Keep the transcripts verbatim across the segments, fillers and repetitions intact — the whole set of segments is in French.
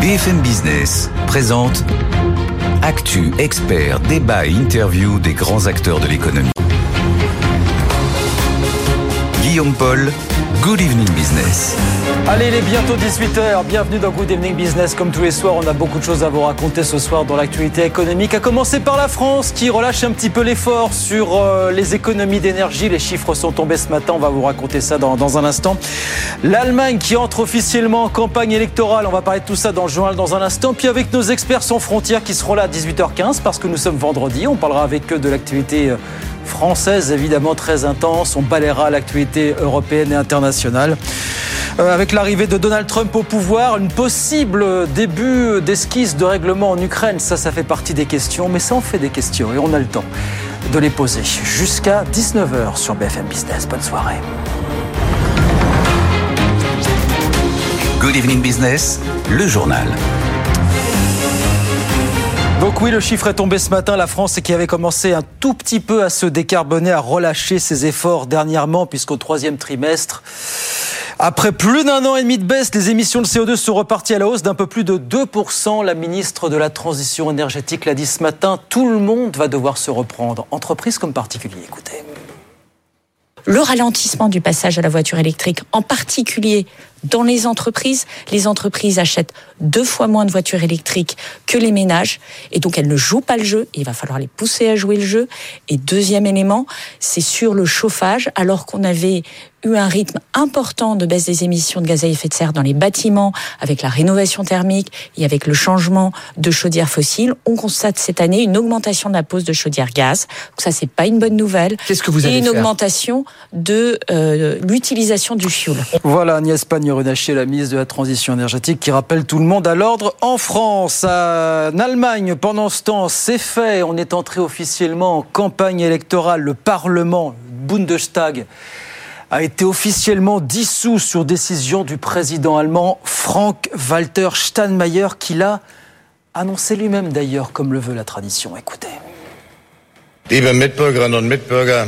B F M Business présente Actu, experts, débat et interview des grands acteurs de l'économie. Guillaume Paul, Good Evening Business. Allez, il est bientôt dix-huit heures. Bienvenue dans Good Evening Business. Comme tous les soirs, on a beaucoup de choses à vous raconter ce soir dans l'actualité économique. À commencer par la France qui relâche un petit peu l'effort sur euh, les économies d'énergie. Les chiffres sont tombés ce matin. On va vous raconter ça dans, dans un instant. L'Allemagne qui entre officiellement en campagne électorale. On va parler de tout ça dans le journal dans un instant. Puis avec nos experts sans frontières qui seront là à dix-huit heures quinze parce que nous sommes vendredi. On parlera avec eux de l'actualité euh, française, évidemment très intense. On balayera l'actualité européenne et internationale. Euh, avec l'arrivée de Donald Trump au pouvoir, une possible début d'esquisse de règlement en Ukraine, ça, ça fait partie des questions, mais ça en fait des questions et on a le temps de les poser jusqu'à dix-neuf heures sur B F M Business. Bonne soirée. Good Evening Business, le journal. Donc oui, le chiffre est tombé ce matin. La France qui avait commencé un tout petit peu à se décarboner, à relâcher ses efforts dernièrement, puisqu'au troisième trimestre, après plus d'un an et demi de baisse, les émissions de C O deux sont reparties à la hausse d'un peu plus de deux pour cent. La ministre de la Transition énergétique l'a dit ce matin. Tout le monde va devoir se reprendre, entreprises comme particuliers. Écoutez. Le ralentissement du passage à la voiture électrique, en particulier dans les entreprises. Les entreprises achètent deux fois moins de voitures électriques que les ménages et donc elles ne jouent pas le jeu. Il va falloir les pousser à jouer le jeu. Et deuxième élément, c'est sur le chauffage, alors qu'on avait eu un rythme important de baisse des émissions de gaz à effet de serre dans les bâtiments, avec la rénovation thermique et avec le changement de chaudières fossiles. On constate cette année une augmentation de la pose de chaudières gaz. Donc ça, c'est pas une bonne nouvelle. Qu'est-ce que vous allez Et une faire augmentation de euh, l'utilisation du fioul. Voilà Agnès Pannier-Runacher, la ministre de la Transition énergétique, qui rappelle tout le monde à l'ordre en France. En Allemagne, pendant ce temps, c'est fait. On est entré officiellement en campagne électorale. Le Parlement, le Bundestag, a été officiellement dissous sur décision du président allemand Frank-Walter Steinmeier, qui l'a annoncé lui-même d'ailleurs, comme le veut la tradition. Écoutez. Liebe Mitbürgerinnen und Mitbürger,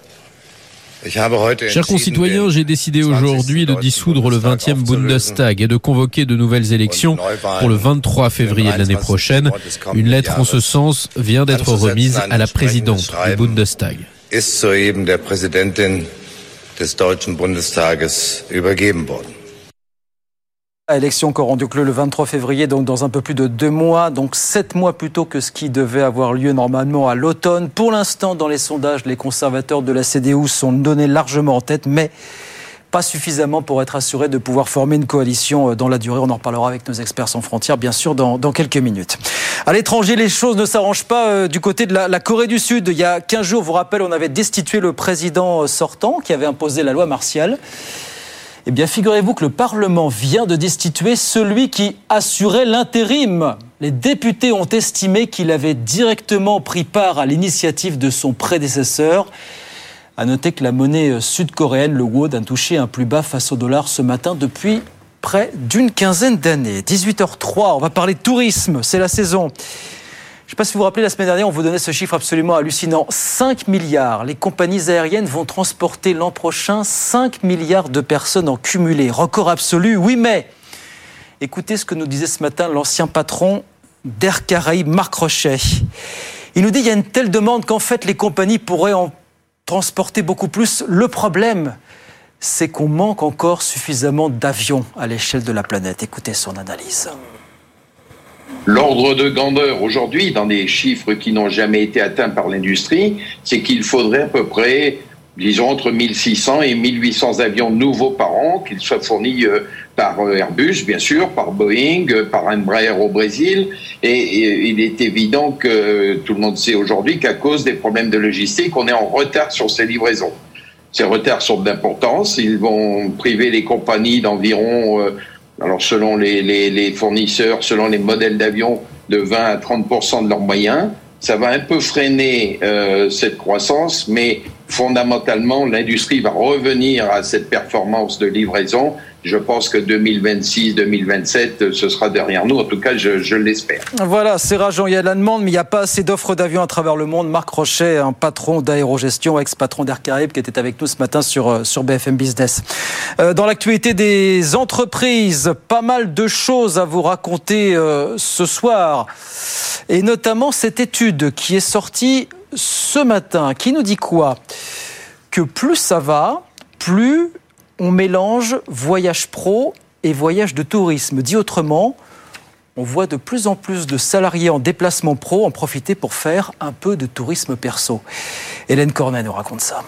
chers concitoyens, j'ai décidé aujourd'hui de dissoudre le vingtième Bundestag et de convoquer de nouvelles élections pour le vingt-trois février de l'année prochaine. Une lettre en ce sens vient d'être remise à la présidente du Bundestag. Ist soeben der Präsidentin des Deutschen Bundestages übergeben worden. Élection qui aura lieu le vingt-trois février, donc dans un peu plus de deux mois, donc sept mois plus tôt que ce qui devait avoir lieu normalement à l'automne. Pour l'instant, dans les sondages, les conservateurs de la C D U sont donnés largement en tête, mais pas suffisamment pour être assurés de pouvoir former une coalition dans la durée. On en reparlera avec nos experts sans frontières, bien sûr, dans, dans quelques minutes. À l'étranger, les choses ne s'arrangent pas euh, du côté de la, la Corée du Sud. Il y a quinze jours, vous rappelez, on avait destitué le président sortant qui avait imposé la loi martiale. Eh bien, figurez-vous que le Parlement vient de destituer celui qui assurait l'intérim. Les députés ont estimé qu'il avait directement pris part à l'initiative de son prédécesseur. À noter que la monnaie sud-coréenne, le won, a touché un plus bas face au dollar ce matin depuis près d'une quinzaine d'années. dix-huit heures trois, on va parler de tourisme, c'est la saison. Je ne sais pas si vous vous rappelez, la semaine dernière, on vous donnait ce chiffre absolument hallucinant. cinq milliards. Les compagnies aériennes vont transporter l'an prochain cinq milliards de personnes en cumulé. Record absolu, oui, mais écoutez ce que nous disait ce matin l'ancien patron d'Air Caraïbes, Marc Rochet. Il nous dit qu'il y a une telle demande qu'en fait, les compagnies pourraient en transporter beaucoup plus. Le problème, c'est qu'on manque encore suffisamment d'avions à l'échelle de la planète. Écoutez son analyse. L'ordre de grandeur aujourd'hui, dans des chiffres qui n'ont jamais été atteints par l'industrie, c'est qu'il faudrait à peu près, disons, entre mille six cents et mille huit cents avions nouveaux par an, qu'ils soient fournis par Airbus, bien sûr, par Boeing, par Embraer au Brésil. Et, et il est évident que tout le monde sait aujourd'hui qu'à cause des problèmes de logistique, on est en retard sur ces livraisons. Ces retards sont d'importance. Ils vont priver les compagnies d'environ... Euh, Alors, selon les, les, les fournisseurs, selon les modèles d'avions, de vingt à trente pour cent de leurs moyens. Ça va un peu freiner euh, cette croissance, mais fondamentalement, l'industrie va revenir à cette performance de livraison je pense que deux mille vingt-six, deux mille vingt-sept, ce sera derrière nous. En tout cas, je, je l'espère. Voilà, c'est rageant. Il y a de la demande, mais il n'y a pas assez d'offres d'avions à travers le monde. Marc Rochet, un patron d'aérogestion, ex-patron d'Air Caraïbes, qui était avec nous ce matin sur, sur B F M Business. Euh, dans l'actualité des entreprises, pas mal de choses à vous raconter euh, ce soir. Et notamment cette étude qui est sortie ce matin, qui nous dit quoi ? Que plus ça va, plus on mélange voyage pro et voyage de tourisme. Dit autrement, on voit de plus en plus de salariés en déplacement pro en profiter pour faire un peu de tourisme perso. Hélène Cornet nous raconte ça.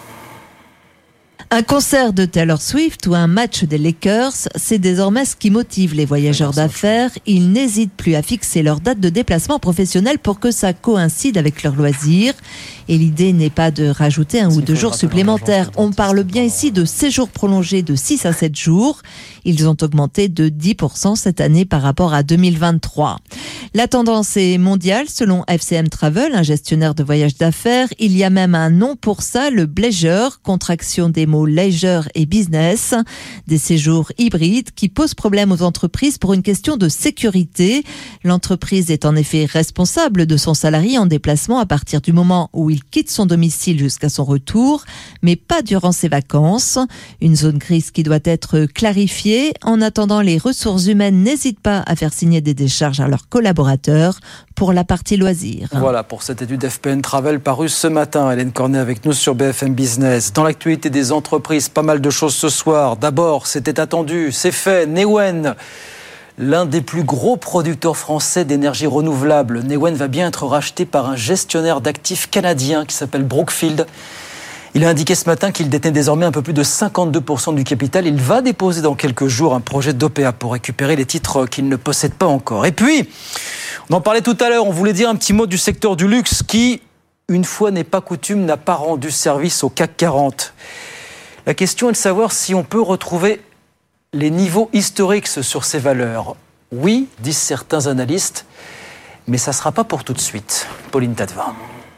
Un concert de Taylor Swift ou un match des Lakers, c'est désormais ce qui motive les voyageurs d'affaires. Ils n'hésitent plus à fixer leur date de déplacement professionnel pour que ça coïncide avec leurs loisirs. Et l'idée n'est pas de rajouter un ou deux jours supplémentaires. On parle bien ici de séjours prolongés de six à sept jours. Ils ont augmenté de dix pour cent cette année par rapport à deux mille vingt-trois. La tendance est mondiale selon F C M Travel, un gestionnaire de voyages d'affaires. Il y a même un nom pour ça, le bleisure, contraction des mots leisure et business. Des séjours hybrides qui posent problème aux entreprises pour une question de sécurité. L'entreprise est en effet responsable de son salarié en déplacement à partir du moment où il quitte son domicile jusqu'à son retour, mais pas durant ses vacances. Une zone grise qui doit être clarifiée. En attendant, les ressources humaines n'hésitent pas à faire signer des décharges à leurs collaborateurs pour la partie loisirs. Voilà pour cette étude F P N Travel parue ce matin. Hélène Cornet avec nous sur B F M Business. Dans l'actualité des entreprises, pas mal de choses ce soir. D'abord, c'était attendu, c'est fait. Neoen, l'un des plus gros producteurs français d'énergie renouvelable. Neoen va bien être racheté par un gestionnaire d'actifs canadien qui s'appelle Brookfield. Il a indiqué ce matin qu'il détenait désormais un peu plus de cinquante-deux pour cent du capital. Il va déposer dans quelques jours un projet d'O P A pour récupérer les titres qu'il ne possède pas encore. Et puis, on en parlait tout à l'heure, on voulait dire un petit mot du secteur du luxe qui, une fois n'est pas coutume, n'a pas rendu service au C A C quarante. La question est de savoir si on peut retrouver les niveaux historiques sur ces valeurs. Oui, disent certains analystes, mais ça ne sera pas pour tout de suite. Pauline Tadevin.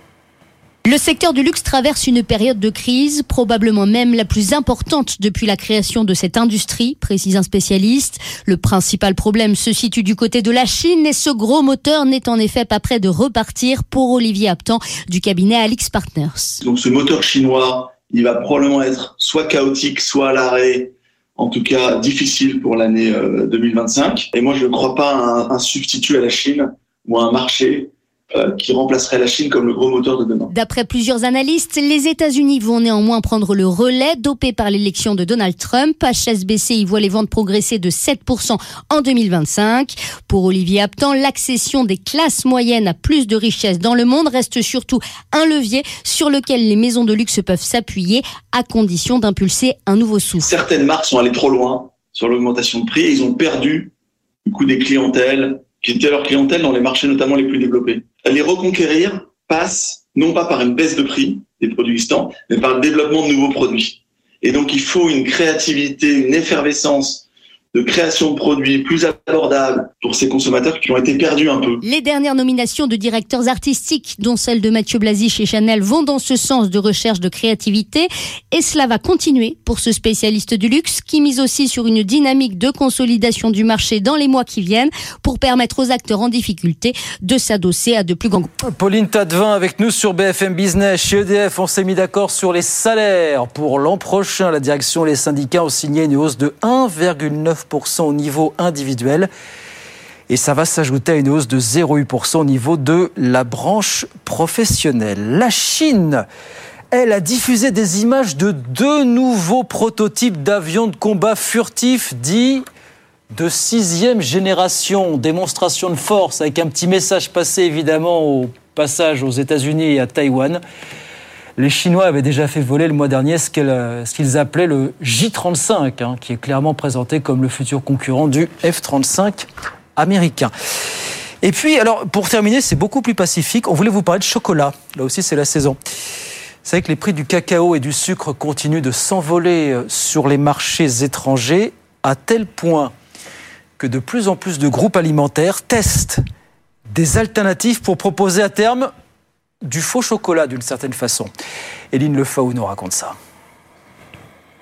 Le secteur du luxe traverse une période de crise, probablement même la plus importante depuis la création de cette industrie, précise un spécialiste. Le principal problème se situe du côté de la Chine et ce gros moteur n'est en effet pas prêt de repartir pour Olivier Aptan du cabinet Alix Partners. Donc ce moteur chinois, il va probablement être soit chaotique, soit à l'arrêt, en tout cas difficile pour l'année deux mille vingt-cinq. Et moi je ne crois pas à un, un substitut à la Chine ou à un marché Euh, qui remplacerait la Chine comme le gros moteur de demain. D'après plusieurs analystes, les États-Unis vont néanmoins prendre le relais, dopé par l'élection de Donald Trump. H S B C y voit les ventes progresser de sept pour cent en deux mille vingt-cinq. Pour Olivier Aptan, l'accession des classes moyennes à plus de richesses dans le monde reste surtout un levier sur lequel les maisons de luxe peuvent s'appuyer à condition d'impulser un nouveau souffle. Certaines marques sont allées trop loin sur l'augmentation de prix et ils ont perdu du coup des clientèles qui étaient leur clientèle dans les marchés notamment les plus développés. Les reconquérir passe non pas par une baisse de prix des produits existants, mais par le développement de nouveaux produits. Et donc il faut une créativité, une effervescence de création de produits plus abordables pour ces consommateurs qui ont été perdus un peu. Les dernières nominations de directeurs artistiques, dont celle de Mathieu Blasi chez Chanel, vont dans ce sens de recherche de créativité. Et cela va continuer pour ce spécialiste du luxe qui mise aussi sur une dynamique de consolidation du marché dans les mois qui viennent pour permettre aux acteurs en difficulté de s'adosser à de plus grands groupes. Pauline Tadevin avec nous sur B F M Business. Chez E D F, on s'est mis d'accord sur les salaires. Pour l'an prochain, la direction et les syndicats ont signé une hausse de un virgule neuf pour cent au niveau individuel. Et ça va s'ajouter à une hausse de zéro virgule huit pour cent au niveau de la branche professionnelle. La Chine, elle, a diffusé des images de deux nouveaux prototypes d'avions de combat furtifs dits de sixième génération. Démonstration de force avec un petit message passé évidemment au passage aux États-Unis et à Taïwan. Les Chinois avaient déjà fait voler le mois dernier ce, ce qu'ils appelaient le J trente-cinq, hein, qui est clairement présenté comme le futur concurrent du F trente-cinq américain. Et puis, alors, pour terminer, c'est beaucoup plus pacifique. On voulait vous parler de chocolat. Là aussi, c'est la saison. Vous savez que les prix du cacao et du sucre continuent de s'envoler sur les marchés étrangers, à tel point que de plus en plus de groupes alimentaires testent des alternatives pour proposer à terme du faux chocolat d'une certaine façon. Éline Lefao nous raconte ça.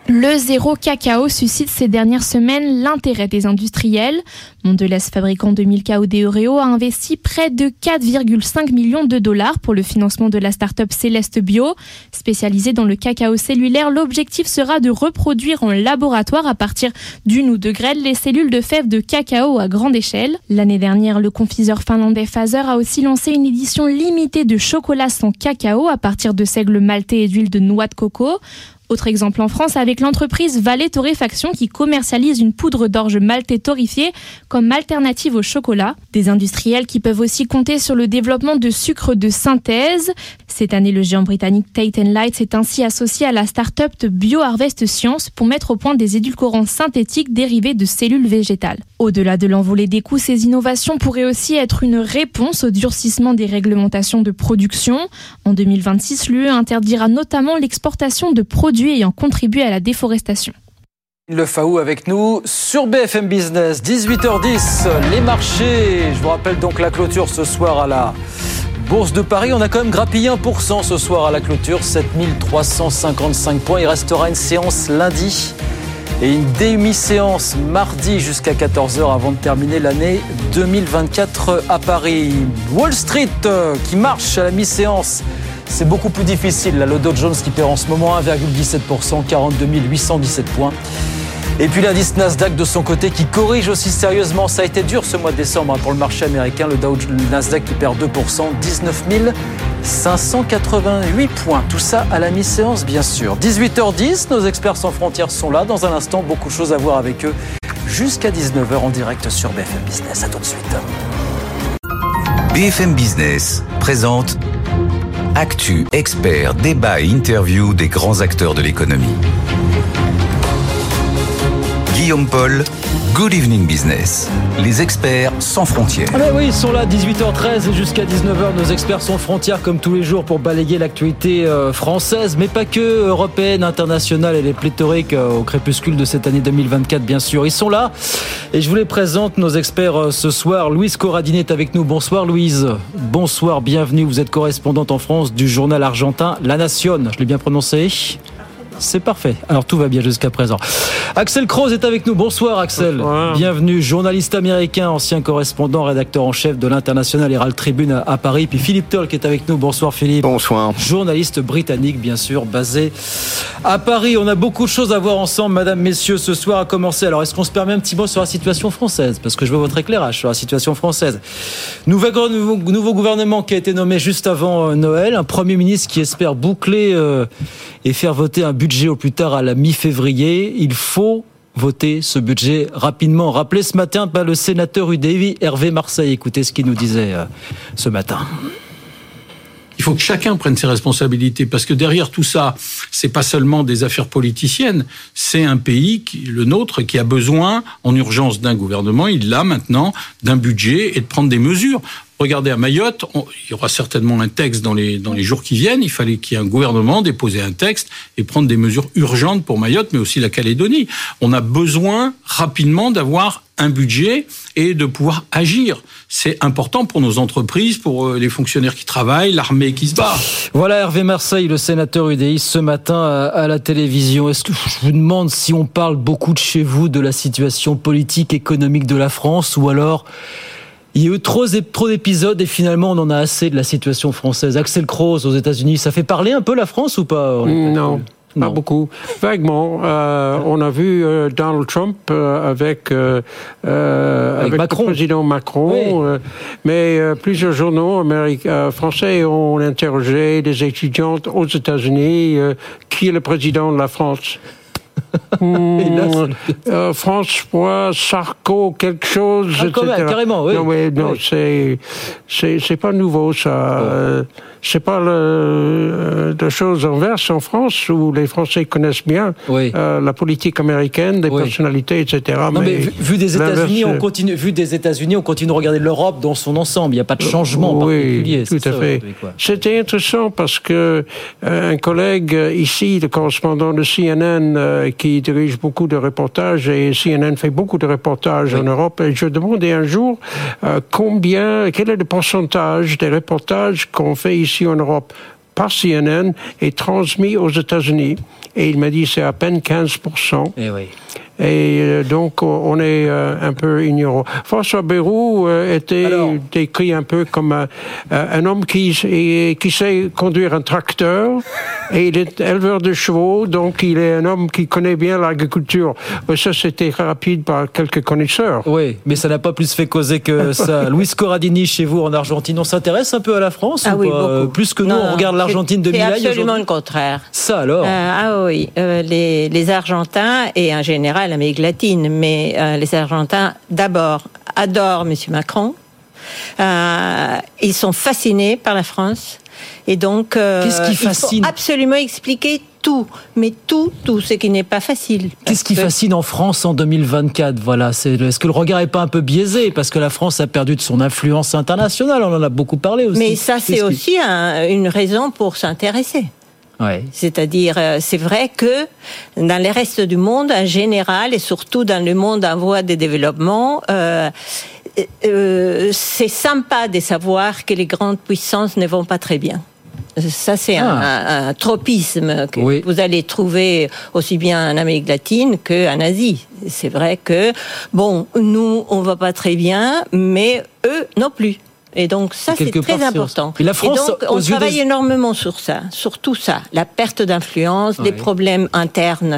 Le zéro cacao suscite ces dernières semaines l'intérêt des industriels. Mondelez, fabricant de Milka ou des Oreo, a investi près de quatre virgule cinq millions de dollars pour le financement de la start-up Céleste Bio. Spécialisée dans le cacao cellulaire, l'objectif sera de reproduire en laboratoire à partir d'une ou deux graines les cellules de fèves de cacao à grande échelle. L'année dernière, le confiseur finlandais Fazer a aussi lancé une édition limitée de chocolat sans cacao à partir de seigle maltais et d'huile de noix de coco. Autre exemple en France avec l'entreprise Vallée Torréfaction qui commercialise une poudre d'orge maltais torréfiée comme alternative au chocolat. Des industriels qui peuvent aussi compter sur le développement de sucre de synthèse. Cette année, le géant britannique Tate and Lyle s'est ainsi associé à la start-up BioHarvest Science pour mettre au point des édulcorants synthétiques dérivés de cellules végétales. Au-delà de l'envolée des coûts, ces innovations pourraient aussi être une réponse au durcissement des réglementations de production. En deux mille vingt-six, l'U E interdira notamment l'exportation de produits ayant contribué à la déforestation. Le Faou avec nous sur B F M Business, dix-huit heures dix, les marchés. Je vous rappelle donc la clôture ce soir à la Bourse de Paris. On a quand même grappillé un pour cent ce soir à la clôture, sept mille trois cent cinquante-cinq points. Il restera une séance lundi et une demi-séance mardi jusqu'à quatorze heures avant de terminer l'année deux mille vingt-quatre à Paris. Wall Street qui marche à la mi-séance. C'est beaucoup plus difficile. Là, le Dow Jones qui perd en ce moment un virgule dix-sept pour cent, quarante-deux mille huit cent dix-sept points. Et puis l'indice Nasdaq de son côté qui corrige aussi sérieusement. Ça a été dur ce mois de décembre pour le marché américain. Le Dow le Nasdaq qui perd deux pour cent, dix-neuf mille cinq cent quatre-vingt-huit points. Tout ça à la mi-séance, bien sûr. dix-huit heures dix, nos experts sans frontières sont là. Dans un instant, beaucoup de choses à voir avec eux. Jusqu'à dix-neuf heures en direct sur B F M Business. À tout de suite. B F M Business présente Actu, experts, débat et interview des grands acteurs de l'économie. Guillaume Paul, Good Evening Business. Les experts sans frontières. Ah ben oui, ils sont là, dix-huit heures treize et jusqu'à dix-neuf heures, nos experts sans frontières, comme tous les jours, pour balayer l'actualité euh, française, mais pas que, européenne, internationale. Elle est pléthorique euh, au crépuscule de cette année deux mille vingt-quatre, bien sûr. Ils sont là et je vous les présente, nos experts euh, ce soir. Louise Corradini est avec nous. Bonsoir Louise. Bonsoir, bienvenue. Vous êtes correspondante en France du journal argentin La Nación. Je l'ai bien prononcé ? C'est parfait. Alors tout va bien jusqu'à présent. Axel Kroos est avec nous. Bonsoir Axel. Bonsoir. Bienvenue. Journaliste américain, ancien correspondant, rédacteur en chef de l'International Herald Tribune à Paris. Puis Philippe Tolk est avec nous. Bonsoir Philippe. Bonsoir. Journaliste britannique, bien sûr, basé à Paris. On a beaucoup de choses à voir ensemble, madame, messieurs, ce soir à commencer. Alors est-ce qu'on se permet un petit mot sur la situation française ? Parce que je veux votre éclairage sur la situation française. Nouveau, nouveau, nouveau gouvernement qui a été nommé juste avant Noël. Un Premier ministre qui espère boucler euh, et faire voter un budget budget au plus tard à la mi-février. Il faut voter ce budget rapidement. Rappelé ce matin par le sénateur U D I, Hervé Marseille. Écoutez ce qu'il nous disait euh, ce matin. Il faut que chacun prenne ses responsabilités, parce que derrière tout ça, c'est pas seulement des affaires politiciennes, c'est un pays, qui, le nôtre, qui a besoin en urgence d'un gouvernement, il l'a maintenant, d'un budget et de prendre des mesures. Regardez, à Mayotte, on, il y aura certainement un texte dans les, dans les jours qui viennent. Il fallait qu'il y ait un gouvernement déposer un texte et prendre des mesures urgentes pour Mayotte, mais aussi la Calédonie. On a besoin rapidement d'avoir un budget et de pouvoir agir. C'est important pour nos entreprises, pour les fonctionnaires qui travaillent, l'armée qui se bat. Voilà Hervé Marseille, le sénateur U D I, ce matin à, à la télévision. Est-ce que je vous demande si on parle beaucoup de chez vous de la situation politique, économique de la France, ou alors il y a eu trop, trop d'épisodes et finalement on en a assez de la situation française. Axel Kroos aux États-Unis, ça fait parler un peu la France ou pas ? Non. Pas beaucoup. Vaguement. Euh, on a vu euh, Donald Trump euh, avec, euh, euh, avec, avec le président Macron. Oui. Euh, mais euh, plusieurs journaux américains, euh, français ont interrogé des étudiantes aux États-Unis. Euh, qui est le président de la France ? Mmh, euh, François Sarko, quelque chose, ah, et cetera. Même, carrément, oui. Non, mais, non oui. c'est, c'est, c'est pas nouveau, ça. Oh. Euh, c'est pas le, de choses inverses en France, où les Français connaissent bien oui. euh, la politique américaine, des oui. personnalités, et cetera. Non, mais, mais vu, vu des États-Unis, on continue, vu des États-Unis, on continue de regarder l'Europe dans son ensemble. Il n'y a pas de changement oui, particulier. Tout à ça, fait. C'était intéressant parce que euh, un collègue ici, le correspondant de C N N, euh, qui dirige beaucoup de reportages, et C N N fait beaucoup de reportages oui. en Europe, et je demandais un jour euh, combien, quel est le pourcentage des reportages qu'on fait ici en Europe par C N N est transmis aux États-Unis. Et il m'a dit c'est à peine quinze pour cent. Et oui. Et euh, donc, on est euh, un peu ignorant. François Bayrou euh, était Alors... décrit un peu comme un, un homme qui, qui sait conduire un tracteur, et il est éleveur de chevaux, donc il est un homme qui connaît bien l'agriculture. Ça, c'était rapide par quelques connaisseurs. Oui, mais ça n'a pas plus fait causer que ça. Luis Corradini, chez vous, en Argentine, on s'intéresse un peu à la France ah ou oui, pas beaucoup. Plus que nous, non, on regarde l'Argentine de Milei. C'est absolument le contraire. Ça, alors euh, Ah oui, euh, les, les Argentins, et en général l'Amérique latine, mais euh, les Argentins, d'abord, adorent M. Macron. Euh, ils sont fascinés par la France. Et donc, euh, Qu'est-ce qui fascine ? il faut absolument expliquer tout, mais tout, tout, ce qui n'est pas facile. Qu'est-ce qui que... fascine en France en deux mille vingt-quatre ? Voilà, c'est, est-ce que le regard n'est pas un peu biaisé ? Parce que la France a perdu de son influence internationale, on en a beaucoup parlé aussi. Mais ça, c'est Qu'est-ce aussi qui... un, une raison pour s'intéresser. Ouais. C'est-à-dire, c'est vrai que dans le reste du monde, en général, et surtout dans le monde en voie de développement, euh, euh, c'est sympa de savoir que les grandes puissances ne vont pas très bien. Ça, c'est ah. un, un, un tropisme que oui. vous allez trouver aussi bien en Amérique latine qu'en Asie. C'est vrai que, bon, nous, on va pas très bien, mais eux non plus. Et donc ça, c'est très important. Et la France, et donc, on travaille des... énormément sur ça, sur tout ça. La perte d'influence, ouais. les problèmes internes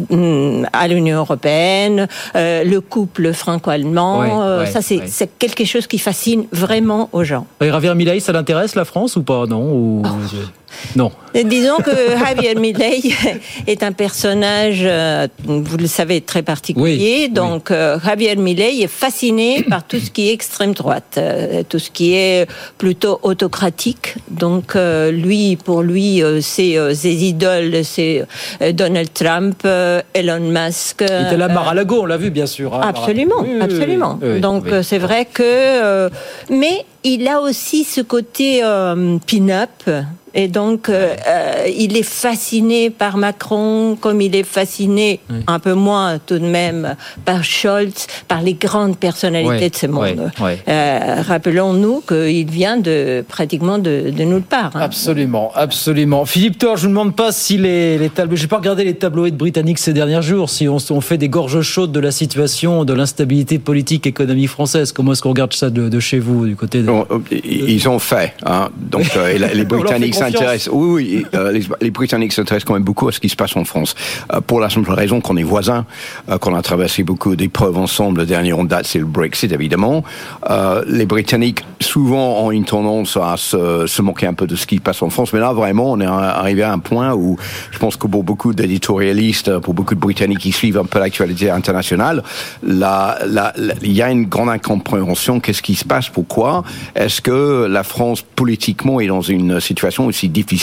à l'Union européenne, euh, le couple franco-allemand. Ouais, euh, ouais, ça, c'est, ouais. c'est quelque chose qui fascine vraiment aux gens. Et Javier Milei, ça l'intéresse, la France, ou pas ? Non ou... oh. Non. Disons que Javier Milei est un personnage, euh, vous le savez, très particulier. Oui, donc, oui. Euh, Javier Milei est fasciné par tout ce qui est extrême droite, euh, tout ce qui est plutôt autocratique. Donc, euh, lui, pour lui, euh, c'est euh, ses idoles, c'est euh, Donald Trump, euh, Elon Musk. Euh, Il était là, Mar-a-Lago, on l'a vu, bien sûr. Hein, absolument, oui, absolument. Oui, oui, donc, oui. c'est vrai que, euh, mais il a aussi ce côté euh, pin-up. Et donc, euh, euh, il est fasciné par Macron, comme il est fasciné, oui. un peu moins tout de même, par Scholz, par les grandes personnalités oui. de ce monde. Oui. Oui. Euh, rappelons-nous qu'il vient de pratiquement de, de nulle part. Hein. Absolument, absolument. Philippe Thor, je ne vous demande pas si les, les tableaux... Je n'ai pas regardé les tabloïds britanniques ces derniers jours, si on, on fait des gorges chaudes de la situation, de l'instabilité politique, économique française. Comment est-ce qu'on regarde ça de, de chez vous, du côté de... Bon, ils ont fait. Hein. Donc, euh, les Britanniques s'intéressent. Oui, oui. Euh, les, les Britanniques s'intéressent quand même beaucoup à ce qui se passe en France. Euh, pour la simple raison qu'on est voisins, euh, qu'on a traversé beaucoup d'épreuves ensemble. Le dernier en date, c'est le Brexit, évidemment. Euh, les Britanniques, souvent, ont une tendance à se, se moquer un peu de ce qui se passe en France. Mais là, vraiment, on est arrivé à un point où je pense que pour beaucoup d'éditorialistes, pour beaucoup de Britanniques qui suivent un peu l'actualité internationale, là, là, là, il y a une grande incompréhension. Qu'est-ce qui se passe? Pourquoi? Est-ce que la France, politiquement, est dans une situation aussi difficile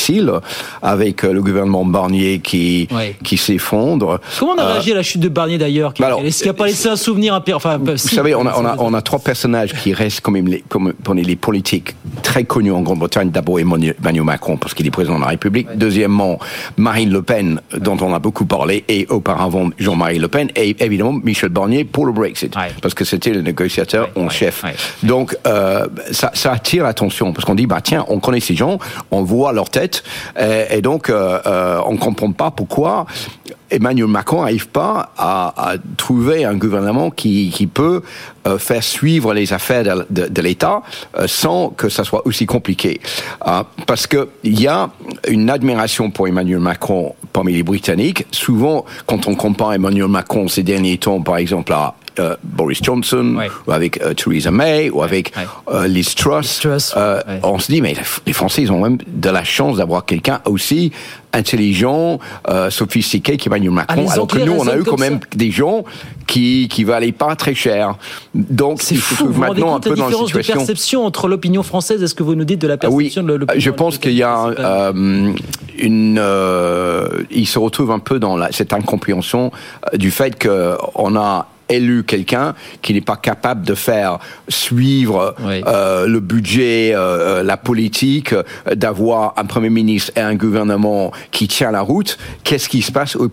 avec le gouvernement Barnier qui, ouais. qui s'effondre? Comment on a réagi euh, à la chute de Barnier d'ailleurs qui, alors, Est-ce qu'il n'a pas laissé un souvenir impérial? Enfin, Vous si, savez, on a, on, a, on a trois personnages qui restent quand même les, comme, les politiques très connus en Grande-Bretagne. D'abord Emmanuel Macron, parce qu'il est président de la République. Ouais. Deuxièmement, Marine Le Pen, dont on a beaucoup parlé, et auparavant Jean-Marie Le Pen, et évidemment Michel Barnier pour le Brexit, ouais. parce que c'était le négociateur ouais, en ouais, chef. Ouais. Donc, euh, ça, ça attire l'attention, parce qu'on dit, bah tiens, on connaît ces gens, on voit leur tête, et, et donc euh, euh, on ne comprend pas pourquoi Emmanuel Macron n'arrive pas à, à trouver un gouvernement qui, qui peut euh, faire suivre les affaires de, de, de l'État euh, sans que ça soit aussi compliqué. Euh, parce que il y a une admiration pour Emmanuel Macron parmi les Britanniques. Souvent, quand on compare Emmanuel Macron ces derniers temps, par exemple, à Euh, Boris Johnson, ouais. ou avec euh, Theresa May, ou avec ouais. euh, Liz Truss, Truss euh, ouais. on se dit, mais les Français, ils ont même de la chance d'avoir quelqu'un aussi intelligent, euh, sophistiqué qu'Emmanuel Macron, alors que nous, on a eu quand même ça. des gens qui qui valaient pas très cher. Donc, c'est fou, vous maintenant un peu dans la situation. De perception entre l'opinion française, est-ce que vous nous dites de la perception oui, de l'opinion? Je pense qu'il y a euh, une, euh, il se retrouve un peu dans la, cette incompréhension euh, du fait que on a élu quelqu'un qui n'est pas capable de faire suivre oui. euh, le budget, euh, la politique, d'avoir un Premier ministre et un gouvernement qui tient la route. Qu'est-ce qui se passe pour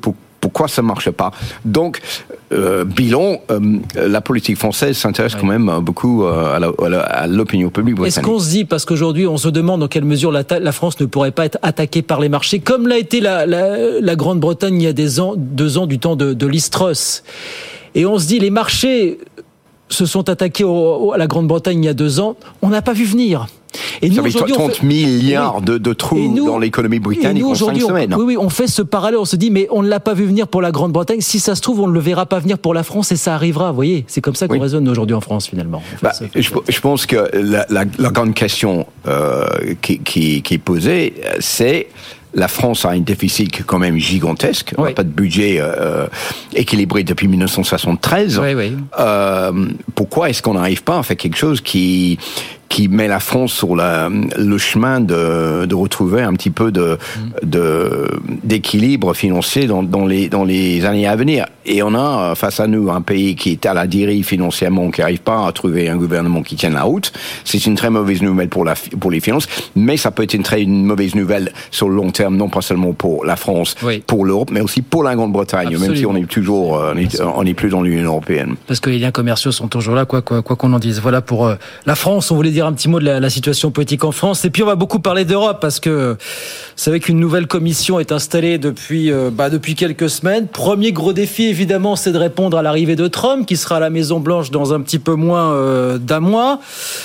pourquoi ça marche pas. Donc, euh, bilan, euh, la politique française s'intéresse ouais. quand même beaucoup euh, à, la, à, la, à l'opinion publique britannique. Est-ce qu'on se dit, parce qu'aujourd'hui on se demande dans quelle mesure la, ta- la France ne pourrait pas être attaquée par les marchés, comme l'a été la, la, la Grande-Bretagne il y a des ans, deux ans du temps de, de Liz Truss. Et on se dit, les marchés se sont attaqués au, au, à la Grande-Bretagne il y a deux ans, on n'a pas vu venir. Et nous, ça aujourd'hui, trente fait... milliards oui. de, de trous nous, dans l'économie britannique nous, en cinq semaines. On, oui, oui, on fait ce parallèle, on se dit, mais on ne l'a pas vu venir pour la Grande-Bretagne, si ça se trouve, on ne le verra pas venir pour la France et ça arrivera, vous voyez. C'est comme ça qu'on oui. raisonne aujourd'hui en France, finalement. Bah, je, je pense que la, la, la grande question euh, qui, qui, qui est posée, c'est... La France a un déficit qui est quand même gigantesque. On n'a oui. pas de budget euh, équilibré depuis dix-neuf cent soixante-treize. Oui, oui. Euh, pourquoi est-ce qu'on n'arrive pas à faire quelque chose qui qui met la France sur la, le chemin de, de retrouver un petit peu de, mmh. de d'équilibre financier dans, dans les dans les années à venir. Et on a face à nous un pays qui est à la dérive financièrement, qui n'arrive pas à trouver un gouvernement qui tienne la route. C'est une très mauvaise nouvelle pour la pour les finances, mais ça peut être une très une mauvaise nouvelle sur le long terme, non pas seulement pour la France, oui. pour l'Europe, mais aussi pour la Grande-Bretagne, Absolument. Même si on est toujours on est, on est plus dans l'Union européenne. Parce que les liens commerciaux sont toujours là, quoi quoi quoi qu'on en dise. Voilà pour euh, la France. On voulait dire un petit mot de la, la situation politique en France. Et puis on va beaucoup parler d'Europe parce que vous savez qu'une nouvelle commission est installée depuis euh, bah, depuis quelques semaines. Premier gros défi évidemment, c'est de répondre à l'arrivée de Trump, qui sera à la Maison Blanche dans un petit peu moins euh, d'un mois.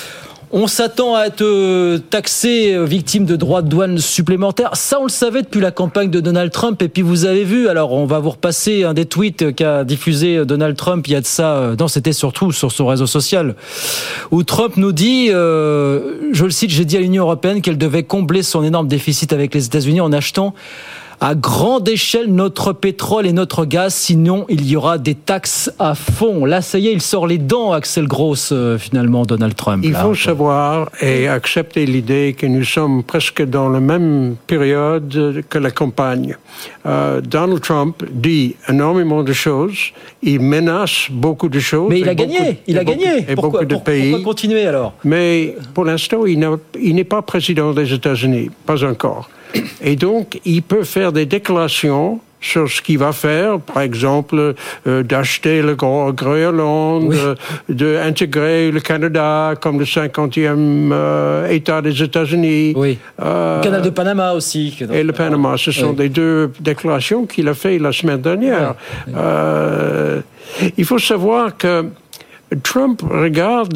On s'attend à être taxé, victime de droits de douane supplémentaires. Ça, on le savait depuis la campagne de Donald Trump. Et puis, vous avez vu, alors on va vous repasser un des tweets qu'a diffusé Donald Trump il y a de ça. Non, c'était surtout sur son réseau social, où Trump nous dit, euh, je le cite, j'ai dit à l'Union européenne qu'elle devait combler son énorme déficit avec les États-Unis en achetant à grande échelle notre pétrole et notre gaz, sinon il y aura des taxes à fond. Là, ça y est, il sort les dents, Axel Gross, euh, finalement, Donald Trump. Il là. faut savoir et accepter l'idée que nous sommes presque dans la même période que la campagne. Euh, Donald Trump dit énormément de choses, il menace beaucoup de choses. Mais il a gagné, beaucoup, il a beaucoup, gagné. Et pourquoi, beaucoup de pour, pays. Pourquoi continuer alors ? Mais pour l'instant, il, n'a, il n'est pas président des États-Unis, pas encore. Et donc, il peut faire des déclarations sur ce qu'il va faire, par exemple, euh, d'acheter le Groenland, oui. euh, d'intégrer le Canada comme le cinquantième euh, État des États-Unis. Oui. Euh, le canal de Panama aussi. Et le Panama, ce sont oui. des deux déclarations qu'il a fait la semaine dernière. Oui. Euh, il faut savoir que Trump regarde,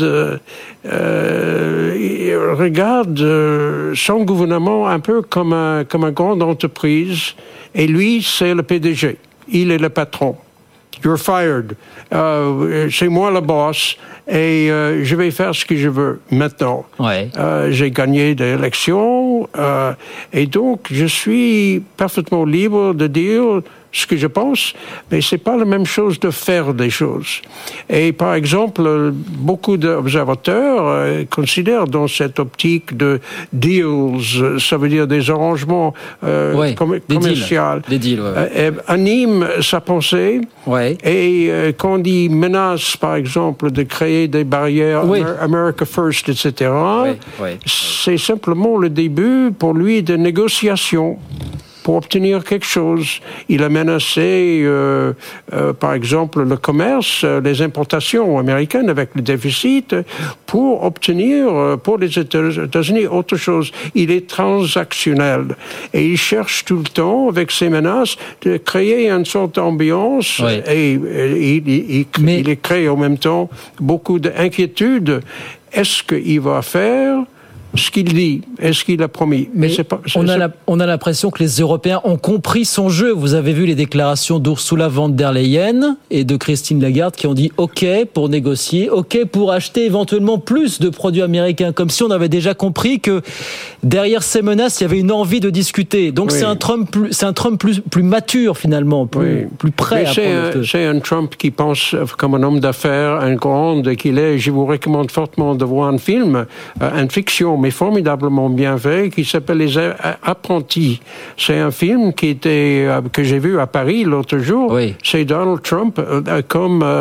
euh, regarde euh, son gouvernement un peu comme un, comme une grande entreprise, et lui, c'est le P D G. Il est le patron. You're fired. Euh, c'est moi le boss, et euh, je vais faire ce que je veux maintenant. Ouais. Euh, j'ai gagné des élections, euh, et donc je suis parfaitement libre de dire ce que je pense, mais c'est pas la même chose de faire des choses. Et par exemple, beaucoup d'observateurs euh, considèrent dans cette optique de deals, ça veut dire des arrangements euh, ouais, com- des commerciaux, deals, des deals, ouais. euh, animent sa pensée. Ouais. Et euh, quand il menace, par exemple, de créer des barrières, oui. America First, et cetera, oui, oui, c'est oui. simplement le début pour lui de négociations pour obtenir quelque chose. Il a menacé, euh, euh, par exemple, le commerce, euh, les importations américaines avec le déficit, pour obtenir, euh, pour les États-Unis, autre chose. Il est transactionnel. Et il cherche tout le temps, avec ses menaces, de créer une sorte d'ambiance. Oui. Et, et il, il, il, Mais... il crée en même temps beaucoup d'inquiétudes. Est-ce qu'il va faire ce qu'il dit, est-ce qu'il a promis? Mais c'est pas, c'est, on, a c'est... la, on a l'impression que les Européens ont compris son jeu. Vous avez vu les déclarations d'Ursula von der Leyen et de Christine Lagarde qui ont dit OK pour négocier, OK pour acheter éventuellement plus de produits américains, comme si on avait déjà compris que derrière ces menaces, il y avait une envie de discuter. Donc oui. c'est un Trump plus, c'est un Trump plus, plus mature finalement, plus, oui. plus prêt Mais à c'est prendre un, c'est un Trump qui pense comme un homme d'affaires, un grand qu'il est. Je vous recommande fortement de voir un film, une fiction mais formidablement bien fait, qui s'appelle Les Apprentis. C'est un film qui était que j'ai vu à Paris l'autre jour. Oui. C'est Donald Trump euh, comme euh,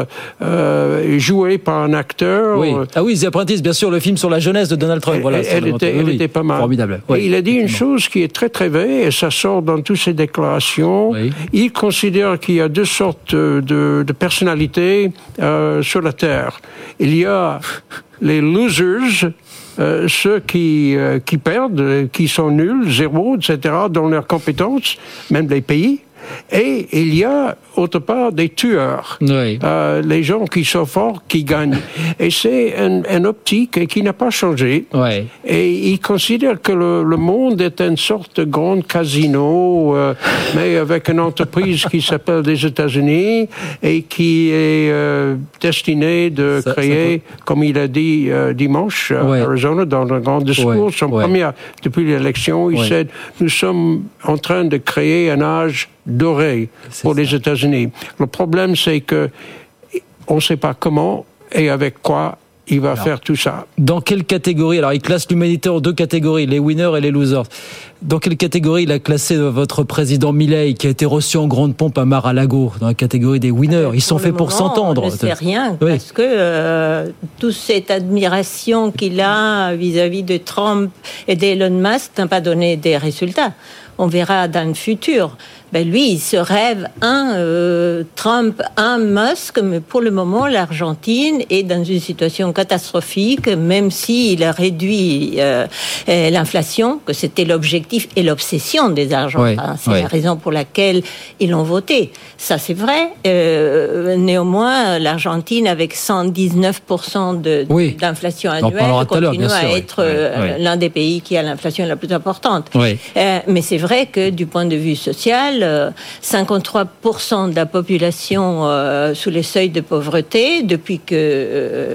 euh, joué par un acteur. Oui. Ah oui, The Apprentice, bien sûr, le film sur la jeunesse de Donald Trump. Voilà, elle était, elle oui, était pas mal. Formidable. Oui, et il a dit une chose qui est très très vraie, et ça sort dans toutes ses déclarations. Oui. Il considère qu'il y a deux sortes de, de personnalités euh, sur la Terre. Il y a les losers, euh, ceux qui, euh, qui perdent, qui sont nuls, zéro, et cetera, dans leurs compétences, même les pays. Et il y a, autre part, des tueurs. Oui. Euh, les gens qui sont forts, qui gagnent. Et c'est un, un optique qui n'a pas changé. Oui. Et il considère que le, le monde est une sorte de grand casino, euh, mais avec une entreprise qui s'appelle des États-Unis et qui est euh, destinée de ça, créer, ça peut... comme il a dit euh, dimanche à oui. Arizona, dans un grand discours, oui. son oui. premier, depuis l'élection, il oui. dit « Nous sommes en train de créer un âge doré pour c'est les ça. États-Unis. Le problème, c'est que on ne sait pas comment et avec quoi il va alors, faire tout ça. Dans quelle catégorie? Alors, il classe l'humanité en deux catégories, les winners et les losers. Dans quelle catégorie il a classé votre président Milei, qui a été reçu en grande pompe à Mar-a-Lago? Dans la catégorie des winners. Ils sont faits pour s'entendre. On ne sait rien, oui. parce que euh, toute cette admiration qu'il a vis-à-vis de Trump et d'Elon Musk n'a pas donné des résultats. On verra dans le futur. Ben lui, il se rêve un euh, Trump, un Musk, mais pour le moment, l'Argentine est dans une situation catastrophique, même s'il a réduit euh, l'inflation, que c'était l'objectif et l'obsession des Argentins. Oui, c'est oui. la raison pour laquelle ils l'ont voté. Ça, c'est vrai. Euh, néanmoins, l'Argentine, avec cent dix-neuf pour cent de, oui. d'inflation annuelle, continue à, à être oui. euh, oui. l'un des pays qui a l'inflation la plus importante. Oui. Euh, mais c'est vrai que du point de vue social, cinquante-trois pour cent de la population euh, sous les seuils de pauvreté depuis que euh,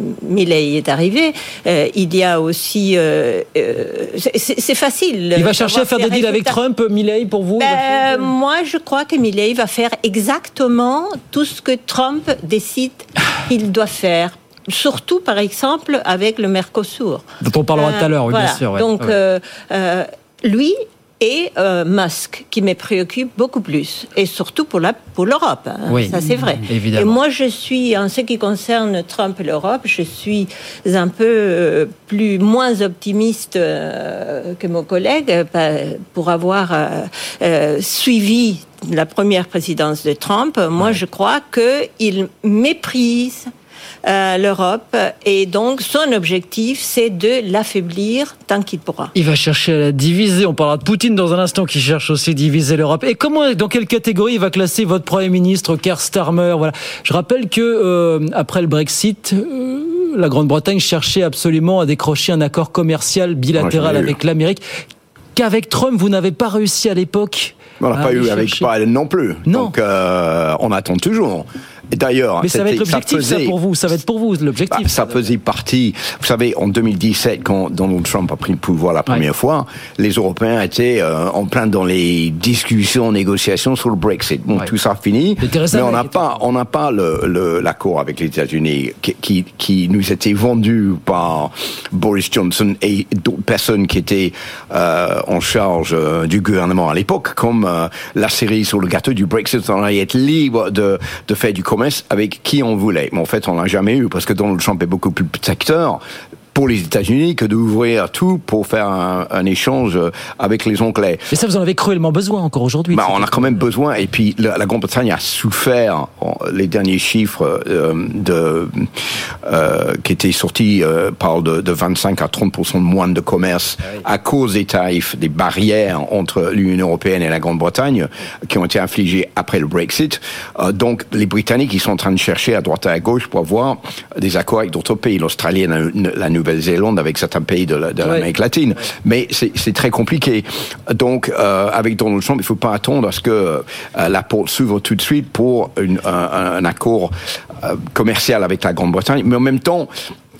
Milei est arrivé. Euh, il y a aussi... Euh, euh, c'est, c'est facile. Il va chercher à faire des deals avec Trump, Milei, pour vous? Ben, moi, je crois que Milei va faire exactement tout ce que Trump décide qu'il doit faire. Surtout, par exemple, avec le Mercosur. Dont on parlera euh, tout à l'heure, oui, voilà. bien sûr. Ouais. Donc, ouais. Euh, euh, lui... et euh, Musk, qui me préoccupe beaucoup plus, et surtout pour, la, pour l'Europe, hein. Oui, ça c'est vrai. Évidemment. Et moi je suis, en ce qui concerne Trump et l'Europe, je suis un peu euh, plus, moins optimiste euh, que mon collègue, euh, pour avoir euh, euh, suivi la première présidence de Trump. Moi ouais. je crois qu'il méprise Euh, l'Europe, et donc son objectif c'est de l'affaiblir tant qu'il pourra. Il va chercher à la diviser. On parlera de Poutine dans un instant, qui cherche aussi à diviser l'Europe. Et comment, dans quelle catégorie il va classer votre Premier ministre Keir Starmer? Voilà. Je rappelle que euh, après le Brexit, euh, la Grande-Bretagne cherchait absolument à décrocher un accord commercial bilatéral Moi, avec l'Amérique, qu'avec Trump vous n'avez pas réussi à l'époque. On n'a pas eu avec Biden non plus. Non. Donc euh, on attend toujours. Et d'ailleurs, mais ça va être l'objectif, ça, faisait, ça pour vous. Ça va être pour vous l'objectif. Bah, ça faisait partie. Vous savez, en deux mille dix-sept, quand Donald Trump a pris le pouvoir la première ouais. fois, les Européens étaient euh, en plein dans les discussions, négociations sur le Brexit. Bon, ouais. tout ça fini, mais on n'a pas, on n'a pas le, le, l'accord avec les États-Unis qui, qui, qui nous était vendu par Boris Johnson et d'autres personnes qui étaient euh, en charge euh, du gouvernement à l'époque, comme euh, la série sur le gâteau du Brexit. On allait être libre de, de faire du commerce avec qui on voulait. Mais en fait, on l'a jamais eu, parce que Donald Trump est beaucoup plus protecteur pour les États-Unis que d'ouvrir tout pour faire un, un échange avec les Anglais. Mais ça, vous en avez cruellement besoin encore aujourd'hui. Bah, on a quand même besoin. Et puis, la, la Grande-Bretagne a souffert. Les derniers chiffres euh, de, euh, qui étaient sortis euh, parlent de, de vingt-cinq à trente pour cent de moins de commerce ah oui. à cause des tarifs, des barrières entre l'Union européenne et la Grande-Bretagne qui ont été infligées après le Brexit. Euh, donc, les Britanniques, ils sont en train de chercher à droite et à gauche pour avoir des accords avec d'autres pays. L'Australie, la, la Nouvelle-Zélande, avec certains pays de, la, de l'Amérique ouais. latine. Mais c'est, c'est très compliqué. Donc, euh, avec Donald Trump, il ne faut pas attendre à ce que euh, la porte s'ouvre tout de suite pour une, un, un accord euh, commercial avec la Grande-Bretagne. Mais en même temps,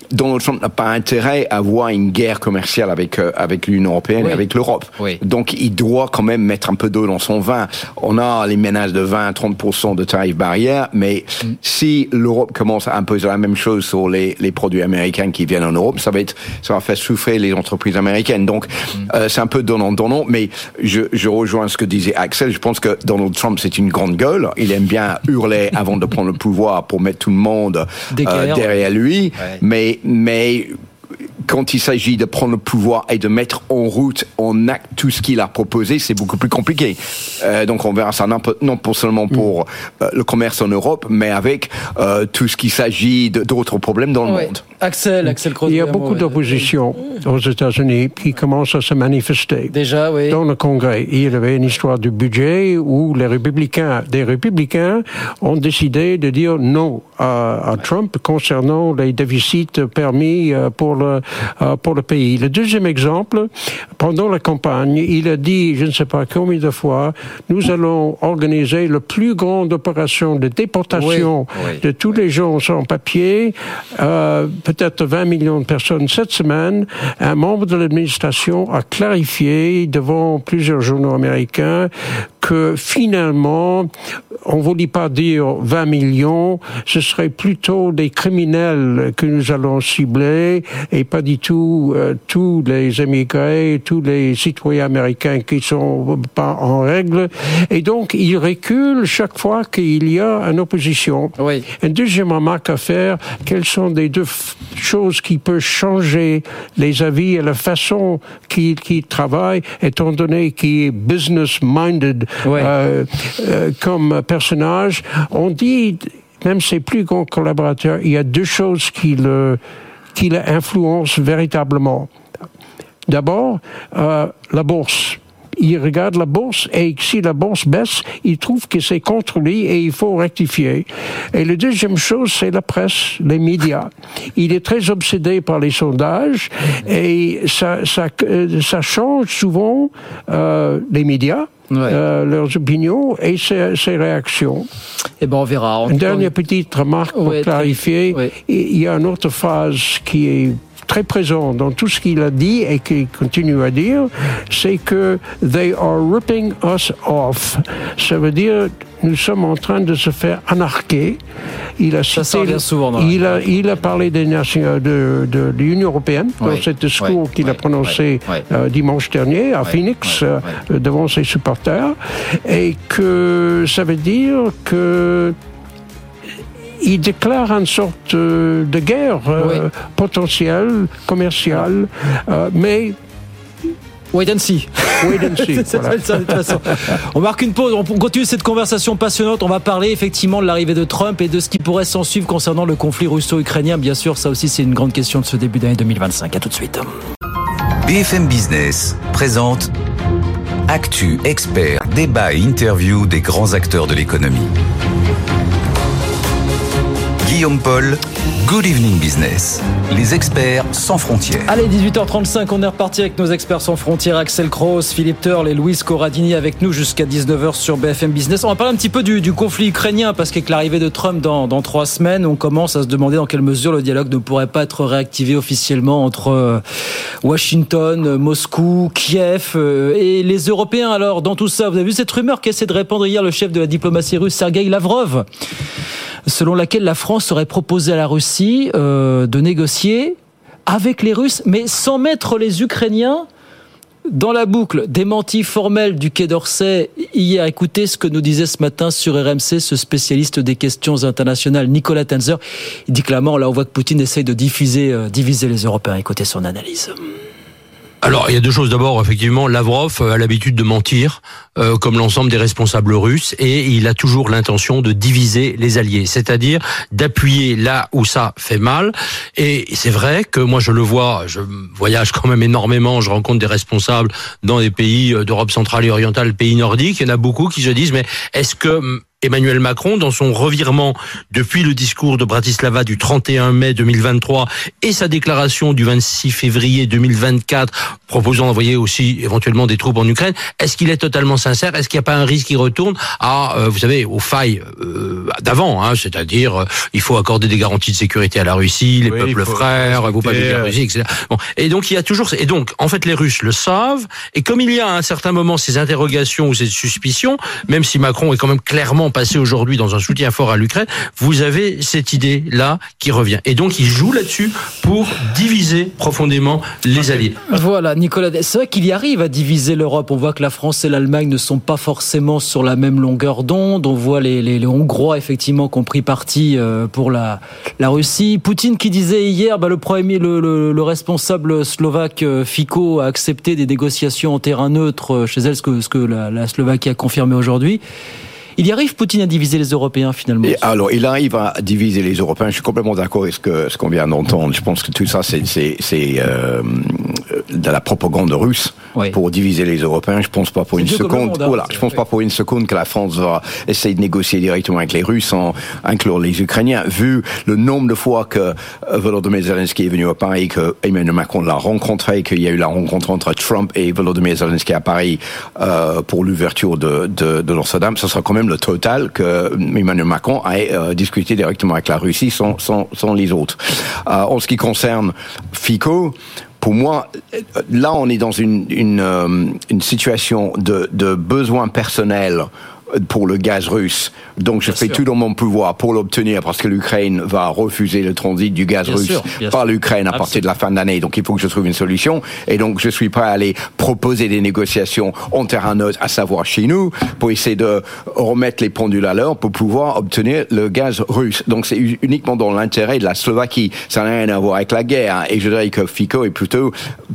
Donald Trump n'a pas intérêt à avoir une guerre commerciale avec euh, avec l'Union européenne oui. et avec l'Europe. Oui. Donc, il doit quand même mettre un peu d'eau dans son vin. On a les ménages de vingt à trente pour cent de tarifs barrières, mais mm. si l'Europe commence à imposer la même chose sur les les produits américains qui viennent en Europe, ça va être ça va faire souffrir les entreprises américaines. Donc, mm. euh, c'est un peu donnant-donnant, mais je je rejoins ce que disait Axel. Je pense que Donald Trump, c'est une grande gueule. Il aime bien hurler avant de prendre le pouvoir pour mettre tout le monde euh, derrière lui, ouais. mais mais quand il s'agit de prendre le pouvoir et de mettre en route, en acte tout ce qu'il a proposé, c'est beaucoup plus compliqué. Euh, donc on verra ça non, non pas seulement pour euh, le commerce en Europe, mais avec euh, tout ce qu'il s'agit de, d'autres problèmes dans le ouais. monde. Axel, Axel Crozet. Il y a beaucoup d'opposition aux États-Unis qui commence à se manifester. Déjà, oui. Dans le Congrès, il y avait une histoire du budget où les républicains, des républicains, ont décidé de dire non à, à Trump concernant les déficits permis pour le pour le pays. Le deuxième exemple, pendant la campagne, il a dit, je ne sais pas combien de fois, nous allons organiser la plus grande opération de déportation oui, oui, de tous oui. les gens sans papier, euh, peut-être vingt millions de personnes cette semaine. Un membre de l'administration a clarifié devant plusieurs journaux américains que finalement, on ne voulait pas dire vingt millions, ce serait plutôt des criminels que nous allons cibler et pas du tout euh, tous les émigrés, tous les citoyens américains qui sont pas en règle. Et donc, il recule chaque fois qu'il y a une opposition. Oui. Une deuxième remarque à faire, quelles sont les deux f- choses qui peuvent changer les avis et la façon qu'il, qu'il travaille, étant donné qu'il est business-minded oui. euh, euh, comme personnage. On dit, même ses plus grands collaborateurs, il y a deux choses qui le qui l'influence véritablement. D'abord, euh, la bourse. Il regarde la bourse et si la bourse baisse, il trouve que c'est contre lui et il faut rectifier. Et la deuxième chose, c'est la presse, les médias. Il est très obsédé par les sondages et ça, ça, ça change souvent euh, les médias. Ouais. Euh, leurs opinions et ses, ses réactions. Eh ben on verra. On Une dernière petite remarque pour ouais, clarifier. Très... Ouais. Il y a une autre phrase qui est très présente dans tout ce qu'il a dit et qu'il continue à dire, c'est que they are ripping us off. Ça veut dire nous sommes en train de se faire anarquer. Il a cité, ça revient souvent. Il a, il a parlé des nations de, de, de l'Union européenne dans oui, cet discours oui, qu'il oui, a prononcé oui, oui. Euh, dimanche dernier à oui, Phoenix oui, euh, oui. devant ses supporters, et que ça veut dire que il déclare une sorte de guerre euh, oui. potentielle, commerciale, euh, mais wait and see. Wait and see. Voilà. Ça, de toute façon. On marque une pause, on continue cette conversation passionnante. On va parler effectivement de l'arrivée de Trump et de ce qui pourrait s'en suivre concernant le conflit russo-ukrainien. Bien sûr, ça aussi c'est une grande question de ce début d'année deux mille vingt-cinq. À tout de suite. B F M Business présente Actu, Experts, débat et interview des grands acteurs de l'économie. Guillaume Paul, Good Evening Business, les experts sans frontières. Allez, dix-huit heures trente-cinq, on est reparti avec nos experts sans frontières, Axel Cross, Philippe Turle et Louise Corradini avec nous jusqu'à dix-neuf heures sur B F M Business. On va parler un petit peu du, du conflit ukrainien, parce qu'avec l'arrivée de Trump dans, dans trois semaines, on commence à se demander dans quelle mesure le dialogue ne pourrait pas être réactivé officiellement entre Washington, Moscou, Kiev et les Européens. Alors, dans tout ça, vous avez vu cette rumeur qu'essaie de répandre hier le chef de la diplomatie russe, Sergueï Lavrov, selon laquelle la France aurait proposé à la Russie euh, de négocier avec les Russes, mais sans mettre les Ukrainiens dans la boucle. Démenti formel du Quai d'Orsay hier. Écoutez ce que nous disait ce matin sur R M C ce spécialiste des questions internationales, Nicolas Tenzer. Il dit clairement, là on voit que Poutine essaye de diviser, euh, diviser les Européens. Écoutez son analyse. Alors, il y a deux choses. D'abord, effectivement, Lavrov a l'habitude de mentir, euh, comme l'ensemble des responsables russes, et il a toujours l'intention de diviser les alliés, c'est-à-dire d'appuyer là où ça fait mal. Et c'est vrai que moi, je le vois, je voyage quand même énormément, je rencontre des responsables dans des pays d'Europe centrale et orientale, pays nordiques. Il y en a beaucoup qui se disent, mais est-ce que Emmanuel Macron, dans son revirement depuis le discours de Bratislava du trente et un mai deux mille vingt-trois et sa déclaration du vingt-six février deux mille vingt-quatre, proposant d'envoyer aussi éventuellement des troupes en Ukraine, est-ce qu'il est totalement sincère? Est-ce qu'il n'y a pas un risque qui retourne à, euh, vous savez, aux failles euh, d'avant, hein, c'est-à-dire euh, il faut accorder des garanties de sécurité à la Russie, les oui, peuples frères, il faut pas dire la Russie, et cetera. Bon, et donc il y a toujours, et donc en fait les Russes le savent, et comme il y a à un certain moment ces interrogations ou ces suspicions, même si Macron est quand même clairement passé aujourd'hui dans un soutien fort à l'Ukraine, vous avez cette idée-là qui revient. Et donc il joue là-dessus pour diviser profondément les alliés. Voilà, Nicolas, c'est vrai qu'il y arrive à diviser l'Europe. On voit que la France et l'Allemagne ne sont pas forcément sur la même longueur d'onde. On voit les, les, les Hongrois, effectivement, qui ont pris parti pour la, la Russie. Poutine qui disait hier, bah, le, premier, le, le, le responsable slovaque Fico a accepté des négociations en terrain neutre chez elle, ce que, ce que la, la Slovaquie a confirmé aujourd'hui. Il y arrive, Poutine, à diviser les Européens, finalement? Et alors, il arrive à diviser les Européens. Je suis complètement d'accord avec ce, que, ce qu'on vient d'entendre. Je pense que tout ça, c'est, c'est, c'est euh, de la propagande russe oui. pour diviser les Européens. Je pense pas pour c'est une seconde. Monde, hein, voilà, je pense oui. pas pour une seconde que la France va essayer de négocier directement avec les Russes sans inclure les Ukrainiens. Vu le nombre de fois que Volodymyr Zelensky est venu à Paris, que Emmanuel Macron l'a rencontré, qu'il y a eu la rencontre entre Trump et Volodymyr Zelensky à Paris euh, pour l'ouverture de, de, de Notre-Dame, ce sera quand même le total que Emmanuel Macron a euh, discuté directement avec la Russie sans, sans, sans les autres. Euh, en ce qui concerne Fico, pour moi, là on est dans une, une, euh, une situation de, de besoin personnel pour le gaz russe. Donc je bien fais sûr. tout dans mon pouvoir pour l'obtenir parce que l'Ukraine va refuser le transit du gaz bien russe sûr, par l'Ukraine à Absolument. partir de la fin de l'année. Donc il faut que je trouve une solution. Et donc je suis prêt à aller proposer des négociations en terrain neutre, à savoir chez nous, pour essayer de remettre les pendules à l'heure pour pouvoir obtenir le gaz russe. Donc c'est uniquement dans l'intérêt de la Slovaquie. Ça n'a rien à voir avec la guerre. Et je dirais que Fico est plutôt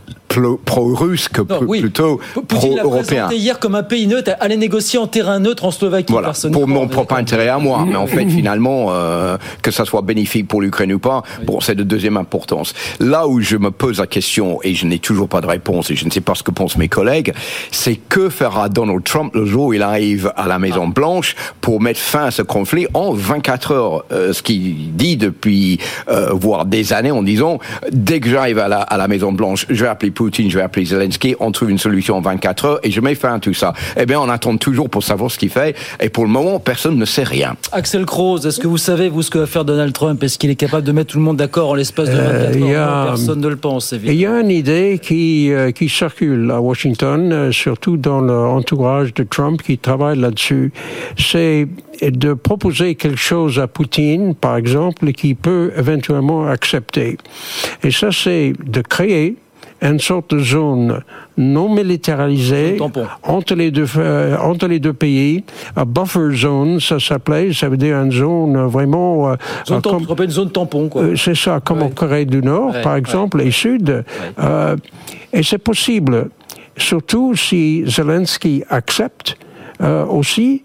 pro-russe que non, oui. plutôt Poutine pro-européen. Poutine l'a présenté hier comme un pays neutre, aller négocier en terrain neutre en Slovaquie. Voilà, pour mon propre intérêt à moi. Mais en fait, finalement, euh, que ça soit bénéfique pour l'Ukraine ou pas, oui. bon, c'est de deuxième importance. Là où je me pose la question, et je n'ai toujours pas de réponse, et je ne sais pas ce que pensent mes collègues, c'est que fera Donald Trump le jour où il arrive à la Maison-Blanche pour mettre fin à ce conflit en vingt-quatre heures. Euh, ce qu'il dit depuis, euh, voire des années, en disant, dès que j'arrive à la, à la Maison-Blanche, je vais appeler Poutine, je vais appeler Zelensky, on trouve une solution en vingt-quatre heures et je mets fin à tout ça. Eh bien, on attend toujours pour savoir ce qu'il fait et pour le moment, personne ne sait rien. Axel Kroos, est-ce que vous savez, vous, ce que va faire Donald Trump? Est-ce qu'il est capable de mettre tout le monde d'accord en l'espace de vingt-quatre euh, heures? a, Personne ne le pense, évidemment. Il y a une idée qui, euh, qui circule à Washington, euh, surtout dans l'entourage de Trump qui travaille là-dessus. C'est de proposer quelque chose à Poutine, par exemple, qui peut éventuellement accepter. Et ça, c'est de créer une sorte de zone non militarisée entre les deux euh, entre les deux pays, un buffer zone, ça s'appelait, ça veut dire une zone vraiment euh, zone comme, tampon, une zone tampon quoi. Euh, c'est ça, comme ouais. en Corée du Nord, ouais, par exemple, ouais. et Sud. Ouais. Euh, et c'est possible, surtout si Zelensky accepte. Euh, aussi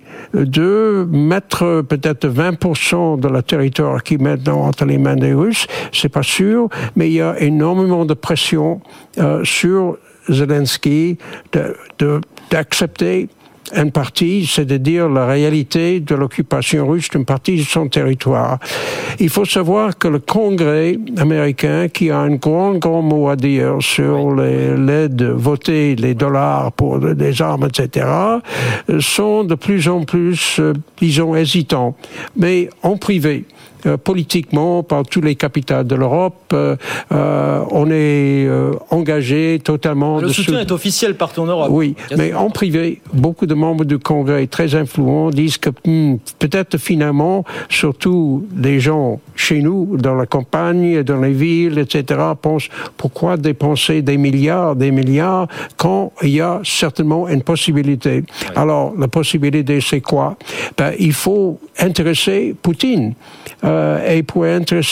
de mettre peut-être vingt pour cent de la territoire qui est maintenant entre les mains des Russes, c'est pas sûr, mais il y a énormément de pression euh, sur Zelensky de, de, d'accepter une partie, c'est-à-dire la réalité de l'occupation russe d'une partie de son territoire. Il faut savoir que le Congrès américain, qui a un grand, grand mot à dire sur les, l'aide votée, les dollars pour des armes, et cetera, sont de plus en plus, euh, disons, hésitants. Mais en privé, Euh, politiquement, par tous les capitales de l'Europe, euh, euh, on est euh, engagé totalement. Le de soutien ce... est officiel partout en Europe. Oui, mais en privé, beaucoup de membres du Congrès très influents disent que hmm, peut-être finalement, surtout les gens chez nous, dans la campagne, dans les villes, et cetera, pensent pourquoi dépenser des milliards, des milliards, quand il y a certainement une possibilité. Oui. Alors, la possibilité, c'est quoi? Ben, il faut intéresser Poutine. Euh, et pour intéresser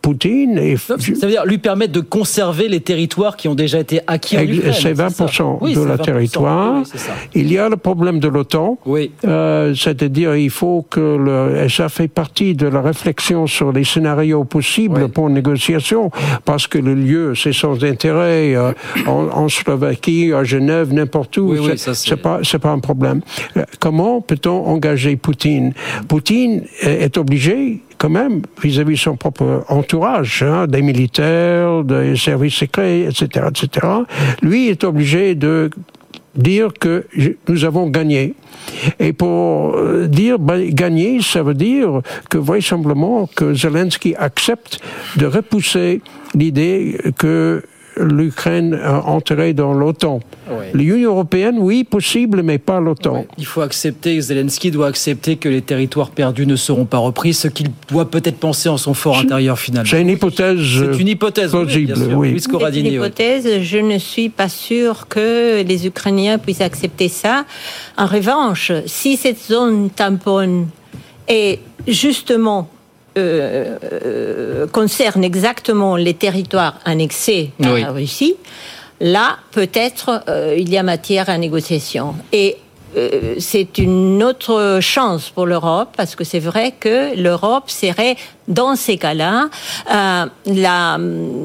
Poutine... Et ça veut dire lui permettre de conserver les territoires qui ont déjà été acquis en Ukraine. C'est vingt pour cent oui, de la territoire. Oui, il y a le problème de l'OTAN. Oui. Euh, c'est-à-dire il faut que... Le, et ça fait partie de la réflexion sur les scénarios possibles oui. pour négociation, parce que le lieu, c'est sans intérêt, euh, en, en Slovaquie, à Genève, n'importe où, oui, c'est, oui, ça, c'est... c'est pas, c'est pas un problème. Comment peut-on engager Poutine? Poutine est obligé, quand même, vis-à-vis de son propre entourage, hein, des militaires, des services secrets, et cetera, et cetera. Lui est obligé de dire que nous avons gagné. Et pour dire ben, gagner, ça veut dire que vraisemblablement que Zelensky accepte de repousser l'idée que l'Ukraine entrerait dans l'OTAN. Ouais. L'Union européenne, oui, possible, mais pas l'OTAN. Ouais. Il faut accepter, Zelensky doit accepter que les territoires perdus ne seront pas repris, ce qu'il doit peut-être penser en son fort intérieur finalement. C'est une hypothèse C'est une hypothèse plausible, oui. oui. C'est une hypothèse, je ne suis pas sûre que les Ukrainiens puissent accepter ça. En revanche, si cette zone tampon est justement Euh, euh, concerne exactement les territoires annexés par oui. la Russie, là, peut-être, euh, il y a matière à négociation. Et euh, c'est une autre chance pour l'Europe, parce que c'est vrai que l'Europe serait, dans ces cas-là, euh, la,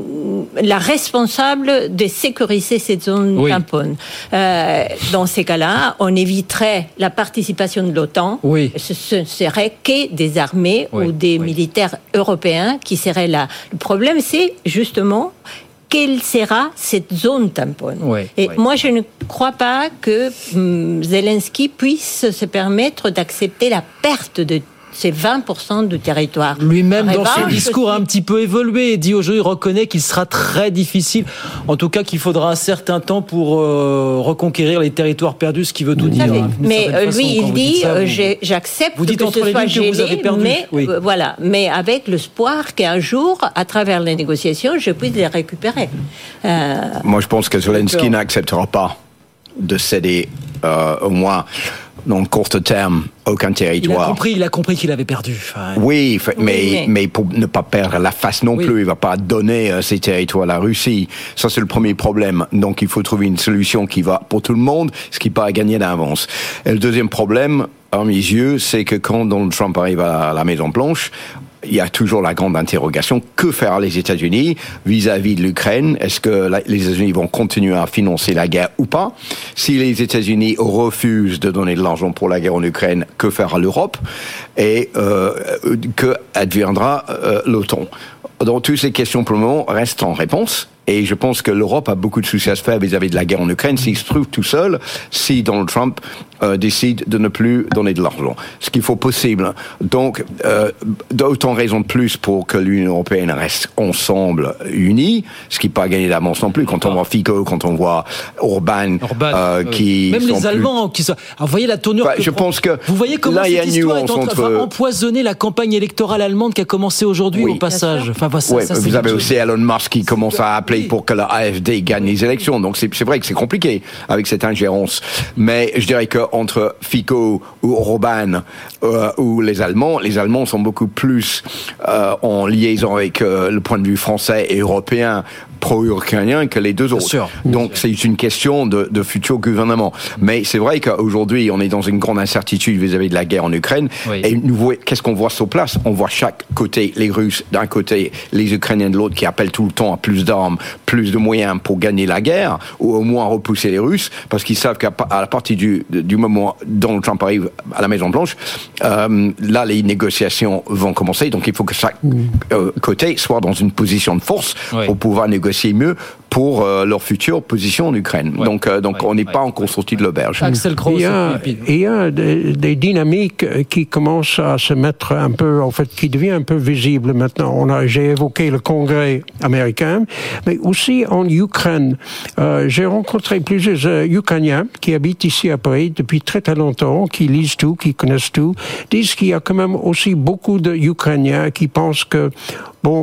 la responsable de sécuriser cette zone oui. tampon. Euh, dans ces cas-là, on éviterait la participation de l'OTAN. Oui. Ce ne serait que des armées oui. ou des oui. militaires européens qui seraient là. Le problème, c'est justement quelle sera cette zone tampon. Oui, Et oui. moi, je ne crois pas que hum, Zelensky puisse se permettre d'accepter la perte de ces vingt pour cent du territoire. Lui-même, dans revanche, son discours, a un petit peu évolué et dit aujourd'hui, il reconnaît qu'il sera très difficile, en tout cas qu'il faudra un certain temps pour euh, reconquérir les territoires perdus, ce qui veut tout dire. Hein, mais euh, façon, lui, il dit, ça, euh, vous... j'accepte vous dites que entre ce les soit lignes gelé, que vous avez perdu. mais oui. euh, voilà, mais avec l'espoir qu'un jour, à travers les négociations, je puisse les récupérer. Euh... Moi, je pense que Zelensky n'acceptera pas de céder euh, au moins dans le court terme aucun territoire. Il a compris, il a compris qu'il avait perdu. Enfin, oui, mais, oui, mais mais pour ne pas perdre la face non oui. plus, il va pas donner euh, ces territoires à la Russie. Ça, c'est le premier problème. Donc, il faut trouver une solution qui va pour tout le monde, ce qui n'est pas à gagner d'avance. Et le deuxième problème, à mes yeux, c'est que quand Donald Trump arrive à la Maison-Blanche, il y a toujours la grande interrogation, que faire les États-Unis vis-à-vis de l'Ukraine? Est-ce que les États-Unis vont continuer à financer la guerre ou pas? Si les États-Unis refusent de donner de l'argent pour la guerre en Ukraine, que fera l'Europe? Et euh, que adviendra euh, l'OTAN? Donc, toutes ces questions, pour le moment, restent sans réponse. Et je pense que l'Europe a beaucoup de soucis à se faire vis-à-vis de la guerre en Ukraine s'il se trouve tout seul, si Donald Trump euh, décide de ne plus donner de l'argent. Ce qu'il faut possible. Donc, euh, d'autant raison de plus pour que l'Union européenne reste ensemble, unie, ce qui n'est pas gagné d'avance non plus. Quand on voit Fico, quand on voit Orban, Orban euh, qui même sont les Allemands plus... qui sont... Alors, vous voyez la tournure bah, que je prend... pense que vous voyez comment là, cette histoire est en train entre... de empoisonner la campagne électorale allemande qui a commencé aujourd'hui oui. au passage. Enfin, bah, ça, ouais, ça, vous avez aussi Elon Musk qui c'est commence à appeler oui. pour que la A F D gagne les élections. Donc c'est, c'est vrai que c'est compliqué avec cette ingérence. Mais je dirais qu'entre Fico ou Orban euh, ou les Allemands, les Allemands sont beaucoup plus euh, en liaison avec euh, le point de vue français et européen pro-ukrainien que les deux autres. Bien sûr. Donc c'est une question de, de futur gouvernement. Mais c'est vrai qu'aujourd'hui on est dans une grande incertitude vis-à-vis de la guerre en Ukraine. Oui. Et nous voyons, qu'est-ce qu'on voit sur place? On voit chaque côté, les Russes d'un côté, les Ukrainiens de l'autre, qui appellent tout le temps à plus d'armes, plus de moyens pour gagner la guerre, ou au moins repousser les Russes, parce qu'ils savent qu'à à partir du, du moment où Donald Trump arrive à la Maison-Blanche, euh, là les négociations vont commencer. Donc il faut que chaque euh, côté soit dans une position de force oui. pour pouvoir négocier mieux pour euh, leur future position en Ukraine. Ouais. Donc, euh, donc ouais. on n'est ouais. pas encore sorti de l'auberge. Axel Krauss, il y a, il y a des, des dynamiques qui commencent à se mettre un peu, en fait, qui devient un peu visible maintenant. On a, j'ai évoqué le Congrès américain, mais aussi en Ukraine. Euh, j'ai rencontré plusieurs euh, Ukrainiens qui habitent ici à Paris depuis très très longtemps, qui lisent tout, qui connaissent tout, disent qu'il y a quand même aussi beaucoup de Ukrainiens qui pensent que, bon,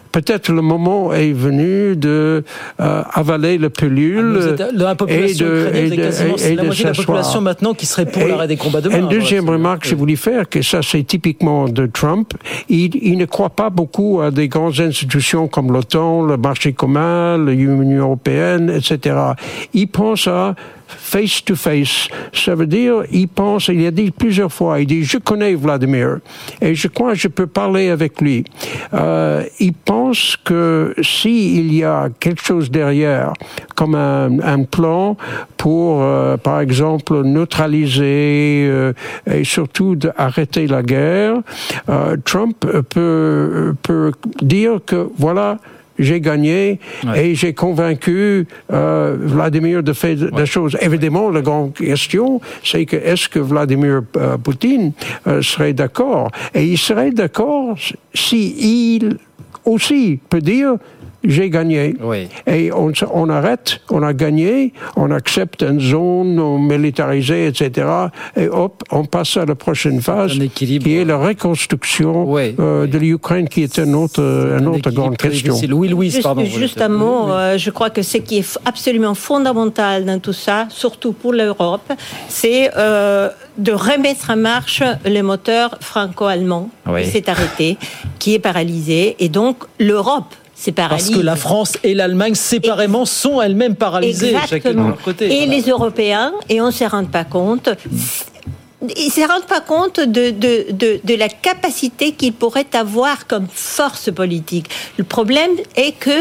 peut-être le moment est venu de euh, avaler la pilule ah, dans la population et de, ukrainienne, et de, quasiment, et la de moitié de la population maintenant qui serait pour et, l'arrêt des combats demain. Une deuxième ouais, remarque que je voulais faire, que ça c'est typiquement de Trump, il, il ne croit pas beaucoup à des grandes institutions comme l'OTAN, le marché commun, l'Union européenne, et cetera. Il pense à face to face. Ça veut dire, il pense, il a dit plusieurs fois, il dit, je connais Vladimir et je crois que je peux parler avec lui. Euh, il pense que s'il y a quelque chose derrière, comme un, un plan pour, euh, par exemple, neutraliser euh, et surtout d'arrêter la guerre, euh, Trump peut, peut dire que voilà, j'ai gagné ouais. et j'ai convaincu euh, Vladimir de faire ouais. des choses. Évidemment, la grande question, c'est que est-ce que Vladimir euh, Poutine euh, serait d'accord? Et il serait d'accord si il aussi peut dire j'ai gagné. Oui. Et on, on arrête, on a gagné, on accepte une zone militarisée, et cetera. Et hop, on passe à la prochaine phase, qui est la reconstruction oui. euh, de l'Ukraine, qui est une autre, une autre grande question. Oui, Louise, juste, pardon. Juste un mot, oui. euh, je crois que ce qui est absolument fondamental dans tout ça, surtout pour l'Europe, c'est euh, de remettre en marche le moteur franco-allemand oui. qui s'est arrêté, qui est paralysé. Et donc, l'Europe c'est Parce que la France et l'Allemagne, séparément, Ex- sont elles-mêmes paralysées, chacune de leur côté. Et voilà. Les Européens, et on ne se rend pas compte... Mmh. Ils ne se rendent pas compte de, de, de, de la capacité qu'ils pourraient avoir comme force politique. Le problème est que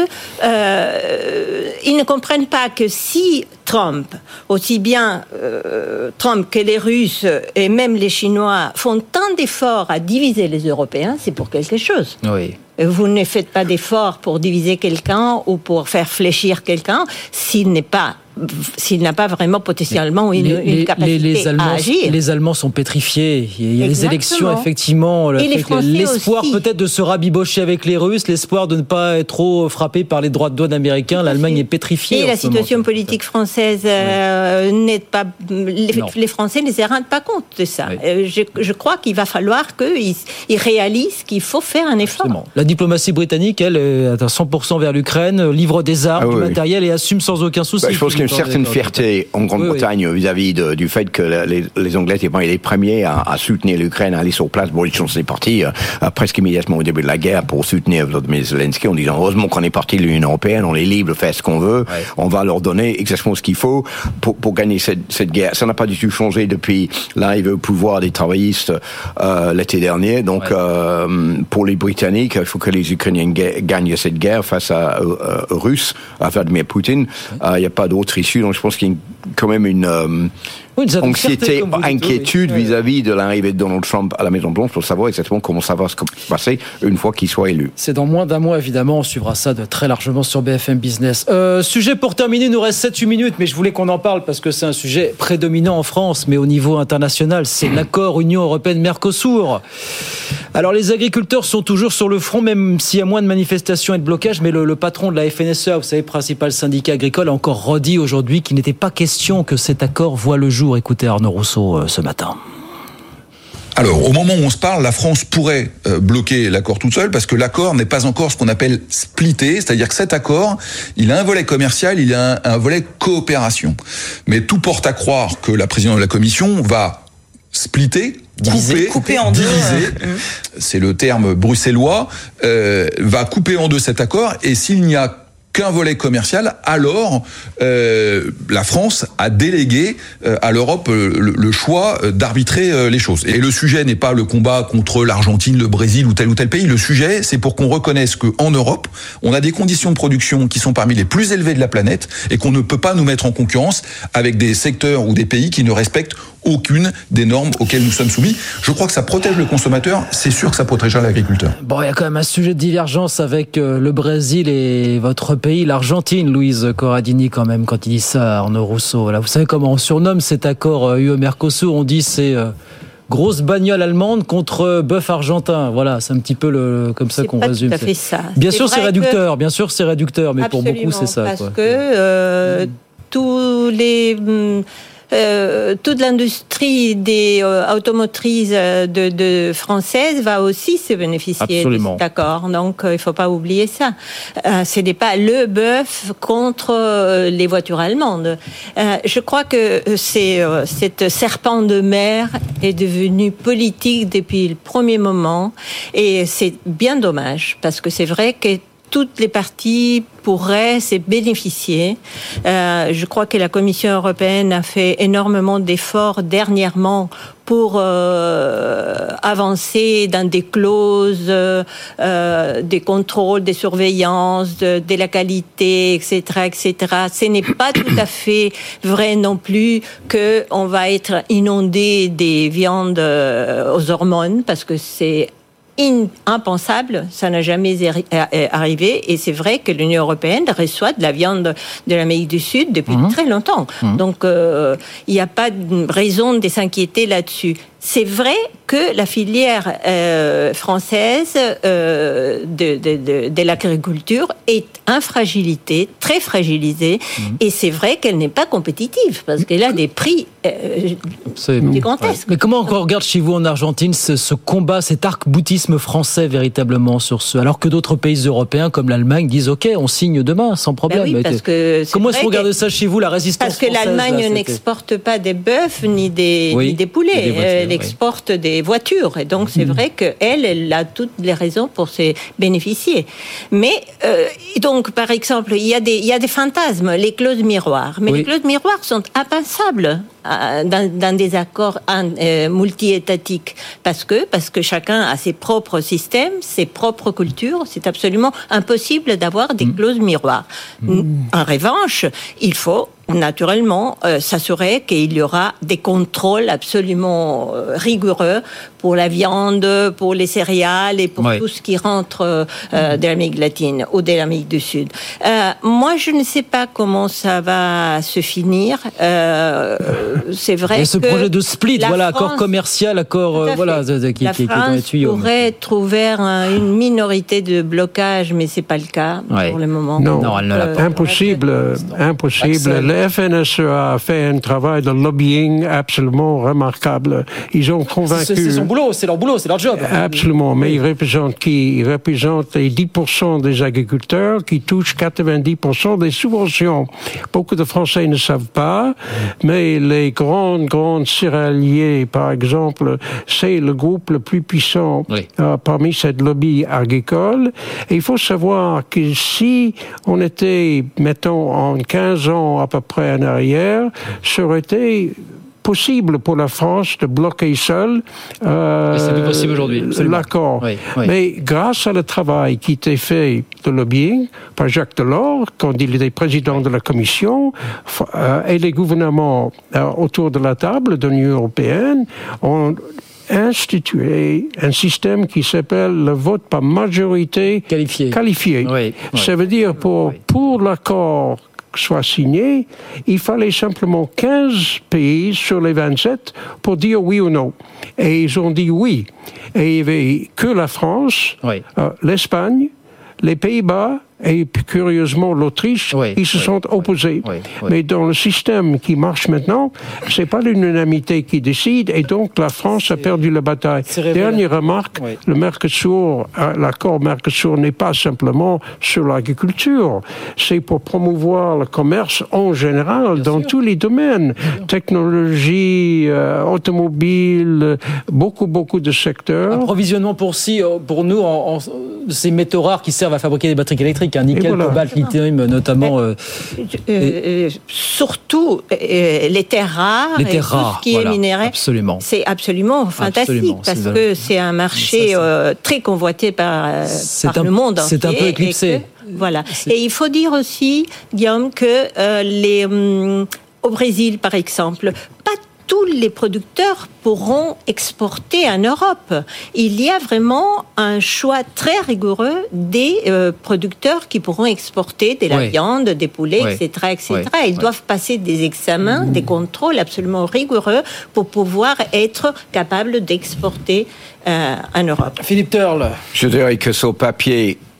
euh, ils ne comprennent pas que si Trump, aussi bien euh, Trump que les Russes et même les Chinois font tant d'efforts à diviser les Européens, c'est pour quelque chose. Oui. Vous ne faites pas d'efforts pour diviser quelqu'un ou pour faire fléchir quelqu'un s'il n'est pas s'il n'a pas vraiment potentiellement une, les, une capacité les, les Allemands, à agir. Les Allemands sont pétrifiés. Il y a Exactement. Les élections, effectivement. Et les l'espoir aussi. peut-être de se rabibocher avec les Russes, l'espoir de ne pas être trop frappé par les droits de douane américains. L'Allemagne est pétrifiée. Et la situation moment. politique française euh, oui. n'est pas... Les, les Français ne se rendent pas compte de ça. Oui. Euh, je, je crois qu'il va falloir qu'ils ils réalisent qu'il faut faire un effort. Justement. La diplomatie britannique, elle, est à cent pour cent vers l'Ukraine, livre des armes, ah, oui, du matériel et assume sans aucun souci. Bah, je pense qu'il y a une certaine fierté en Grande-Bretagne oui, oui. vis-à-vis de, du fait que les, les Anglais étaient les premiers à, à soutenir l'Ukraine, à aller sur place. Boris Johnson est parti euh, presque immédiatement au début de la guerre pour soutenir Volodymyr Zelensky en disant heureusement qu'on est parti de l'Union européenne, on est libre de faire ce qu'on veut, ouais. on va leur donner exactement ce qu'il faut pour, pour gagner cette, cette guerre. Ça n'a pas du tout changé depuis l'arrivée au pouvoir des travaillistes euh, l'été dernier. Donc ouais. euh, pour les Britanniques, il faut que les Ukrainiens ga- gagnent cette guerre face à, euh, aux Russes, à Vladimir Poutine. Il ouais. n'y euh, a pas d'autre issue. Donc je pense qu'il y a une, quand même une euh, oui, anxiété, inquiétude oui. vis-à-vis de l'arrivée de Donald Trump à la Maison-Blanche pour savoir exactement comment ça va se passer une fois qu'il soit élu. C'est dans moins d'un mois, évidemment. On suivra ça de très largement sur B F M Business. Euh, sujet pour terminer, il nous reste sept huit minutes, mais je voulais qu'on en parle parce que c'est un sujet prédominant en France, mais au niveau international, c'est l'accord Union européenne-Mercosur. Alors, les agriculteurs sont toujours sur le front, même s'il y a moins de manifestations et de blocages, mais le, le patron de la F N S E A, vous savez, principal syndicat agricole, a encore redit aujourd'hui qu'il n'était pas question que cet accord voit le jour. Écoutez Arnaud Rousseau euh, ce matin. Alors, au moment où on se parle, la France pourrait euh, bloquer l'accord toute seule parce que l'accord n'est pas encore ce qu'on appelle splitté, c'est-à-dire que cet accord, il a un volet commercial, il a un, un volet coopération. Mais tout porte à croire que la présidente de la Commission va splitter, diviser, couper, couper en diviser, deux. Euh, c'est le terme bruxellois, euh, va couper en deux cet accord et s'il n'y a qu'un volet commercial, alors euh, la France a délégué euh, à l'Europe euh, le, le choix d'arbitrer euh, les choses. Et le sujet n'est pas le combat contre l'Argentine, le Brésil ou tel ou tel pays. Le sujet, c'est pour qu'on reconnaisse qu'en Europe, on a des conditions de production qui sont parmi les plus élevées de la planète et qu'on ne peut pas nous mettre en concurrence avec des secteurs ou des pays qui ne respectent aucune des normes auxquelles nous sommes soumis. Je crois que ça protège le consommateur, c'est sûr que ça protégera l'agriculteur. Bon, il y a quand même un sujet de divergence avec le Brésil et votre pays, l'Argentine, Louise Corradini, quand même, quand il dit ça, Arnaud Rousseau. Voilà, vous savez comment on surnomme cet accord U E-Mercosur? On dit c'est euh, grosse bagnole allemande contre bœuf argentin. Voilà, c'est un petit peu le, comme ça c'est qu'on pas résume. Tout à fait ça. Bien c'est sûr, c'est réducteur. Que... Bien sûr, c'est réducteur, mais Absolument, pour beaucoup, c'est ça. Parce quoi. que euh, mmh. tous les... Mmh, euh, toute l'industrie des euh, automotrices de, de françaises va aussi se bénéficier Absolument. de cet accord. Donc, euh, il faut pas oublier ça. Euh, ce n'est pas le bœuf contre euh, les voitures allemandes. Euh, je crois que c'est, euh, cette serpent de mer est devenu politique depuis le premier moment, et c'est bien dommage, parce que c'est vrai que toutes les parties pourraient se bénéficier. Euh, je crois que la Commission européenne a fait énormément d'efforts dernièrement pour euh, avancer dans des clauses, euh, des contrôles, des surveillances, de, de la qualité, et cetera, et cetera. Ce n'est pas tout à fait vrai non plus que on va être inondé des viandes aux hormones, parce que c'est impensable, ça n'a jamais arrivé, et c'est vrai que l'Union européenne reçoit de la viande de l'Amérique du Sud depuis mmh. très longtemps. Mmh. Donc, euh, il n'y a pas de raison de s'inquiéter là-dessus. C'est vrai que la filière euh, française euh, de, de, de, de l'agriculture est en fragilité, très fragilisée, mmh. et c'est vrai qu'elle n'est pas compétitive, parce qu'elle a des prix euh, gigantesques. Mais comment on regarde chez vous en Argentine ce, ce combat, cet arc-boutisme français véritablement sur ce, alors que d'autres pays européens comme l'Allemagne disent OK, on signe demain sans problème. Ben oui, parce que comment est-ce que vous regardez ça chez vous, la résistance Parce que française, l'Allemagne là, n'exporte pas des bœufs ni des, oui, ni des poulets, des voitures, elle exporte oui. des voitures, et donc c'est mmh. vrai qu'elle, elle a toutes les raisons pour se bénéficier. Mais euh, donc par exemple, il y a des il y a des fantasmes, les clauses miroirs, mais oui. les clauses miroirs sont impensables euh, dans, dans des accords euh, multi-étatiques, parce que parce que chacun a ses propres systèmes, ses propres cultures. C'est absolument impossible d'avoir des mmh. clauses miroirs. Mmh. En revanche, il faut naturellement euh, s'assurer qu'il y aura des contrôles absolument euh, rigoureux pour la viande, pour les céréales et pour ouais. tout ce qui rentre euh, de l'Amérique latine ou de l'Amérique du Sud. Euh, moi, je ne sais pas comment ça va se finir. Euh, c'est vrai et ce que projet de split, voilà, France, accord commercial, accord euh, voilà, qui, la qui, France qui est dans les tuyaux. pourrait trouver un, une minorité de blocage, mais c'est pas le cas ouais. pour le moment. Non, non elle ne l'a pas. Impossible, impossible. Le F N S E a fait un travail de lobbying absolument remarquable. Ils ont convaincu... C'est, c'est son boulot, c'est leur boulot, c'est leur job. Absolument, mais ils représentent qui? Ils représentent les dix pour cent des agriculteurs qui touchent quatre-vingt-dix pour cent des subventions. Beaucoup de Français ne savent pas, mais les grandes, grandes céréaliers, par exemple, c'est le groupe le plus puissant oui. euh, parmi cette lobby agricole. Et il faut savoir que si on était, mettons, en quinze ans à peu près en arrière, ça aurait été possible pour la France de bloquer seule euh, c'est plus possible aujourd'hui, l'accord. Oui, oui. Mais grâce à le travail qui était fait de lobbying par Jacques Delors, quand il était président de la Commission, euh, et les gouvernements euh, autour de la table de l'Union européenne, ont instituer un système qui s'appelle le vote par majorité qualifiée. qualifiée. Oui, oui. Ça veut dire pour, oui. pour l'accord soit signé, il fallait simplement quinze pays sur les vingt-sept pour dire oui ou non. Et ils ont dit oui. Et il n'y avait que la France, oui. euh, l'Espagne, les Pays-Bas et curieusement l'Autriche, oui, ils se oui, sont opposés. Oui, oui. Mais dans le système qui marche maintenant, c'est pas l'unanimité qui décide, et donc la France c'est, a perdu la bataille. Dernière remarque, oui. le Mercosur, l'accord Mercosur n'est pas simplement sur l'agriculture, c'est pour promouvoir le commerce en général, bien dans sûr. tous les domaines, technologie, euh, automobile, beaucoup, beaucoup de secteurs. Approvisionnement pour, si, pour nous, en, en, ces métaux rares qui servent à fabriquer des batteries électriques, un nickel, voilà. cobalt, lithium, notamment. Euh, euh, et... Surtout euh, les terres rares, les terres et rares, tout ce qui voilà, est minéré. Absolument. C'est absolument fantastique, absolument, parce c'est que c'est un marché ça, euh, très convoité par, par un, le monde c'est entier. C'est un peu éclipsé. Que, voilà. C'est... Et il faut dire aussi, Guillaume, que euh, les, hum, au Brésil, par exemple, pas tous les producteurs pourront exporter en Europe. Il y a vraiment un choix très rigoureux des euh, producteurs qui pourront exporter de la oui. viande, des poulets, oui. et cetera, et cetera. Oui. Ils oui. doivent passer des examens, mmh. des contrôles absolument rigoureux pour pouvoir être capables d'exporter euh, en Europe. Philippe Turle. Je dirais que sur papier,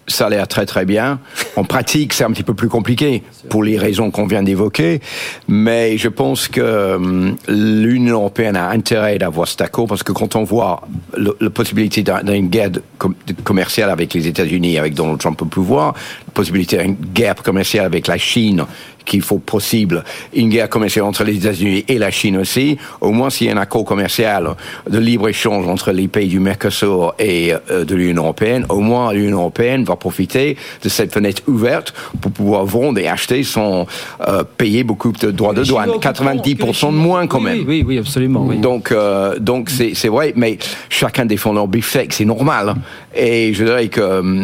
ça a l'air très très bien. En pratique, c'est un petit peu plus compliqué pour les raisons qu'on vient d'évoquer. Mais je pense que hum, l'Union européenne a intérêt d'avoir cet accord parce que quand on voit le, la possibilité d'une guerre de, com- de commerciale avec les États-Unis, avec Donald Trump au pouvoir, la possibilité d'une guerre commerciale avec la Chine, qu'il faut possible, une guerre commerciale entre les États-Unis et la Chine aussi, au moins s'il y a un accord commercial de libre-échange entre les pays du Mercosur et euh, de l'Union européenne, au moins l'Union européenne va profiter de cette fenêtre ouverte pour pouvoir vendre et acheter sans euh, payer beaucoup de droits de douane. quatre-vingt-dix pour cent de moins quand même. Oui, oui, oui, absolument. Oui. Donc, euh, donc c'est, c'est vrai, mais chacun défend leur beefsteak, c'est normal. Et je dirais que euh,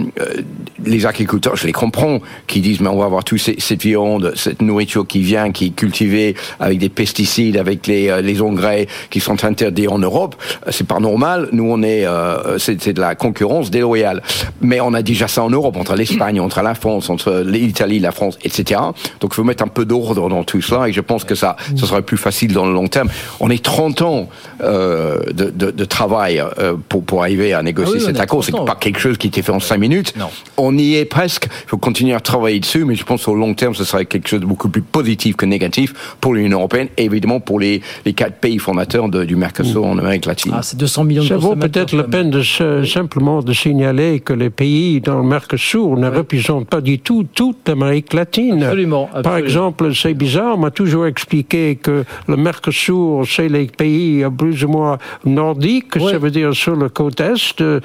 les agriculteurs, je les comprends, qui disent mais on va avoir toute cette, cette viande, cette nourriture qui vient, qui est cultivée avec des pesticides, avec les, euh, les engrais qui sont interdits en Europe. C'est pas normal. Nous, on est, euh, c'est, c'est de la concurrence déloyale. Mais on a déjà ça en Europe, entre l'Espagne, entre la France, entre l'Italie, la France, et cetera. Donc, il faut mettre un peu d'ordre dans tout cela. Et je pense que ça, ça serait plus facile dans le long terme. On est trente ans euh, de, de, de travail euh, pour, pour arriver à négocier ah oui, cet accord. C'est pas quelque chose qui était fait en cinq minutes. Non. On y est presque. Il faut continuer à travailler dessus, mais je pense qu'au long terme, ce serait quelque chose de beaucoup plus positif que négatif pour l'Union européenne et évidemment pour les, les quatre pays fondateurs de, du Mercosur mmh. en Amérique latine. Ah, c'est deux cents millions de Ça vaut peut-être la peine de se, simplement de signaler que les pays dans le Mercosur ne oui. représentent pas du tout toute l'Amérique latine. Absolument, absolument. Par exemple, c'est bizarre, on m'a toujours expliqué que le Mercosur, c'est les pays plus ou moins nordiques, oui. ça veut dire sur le côte est de,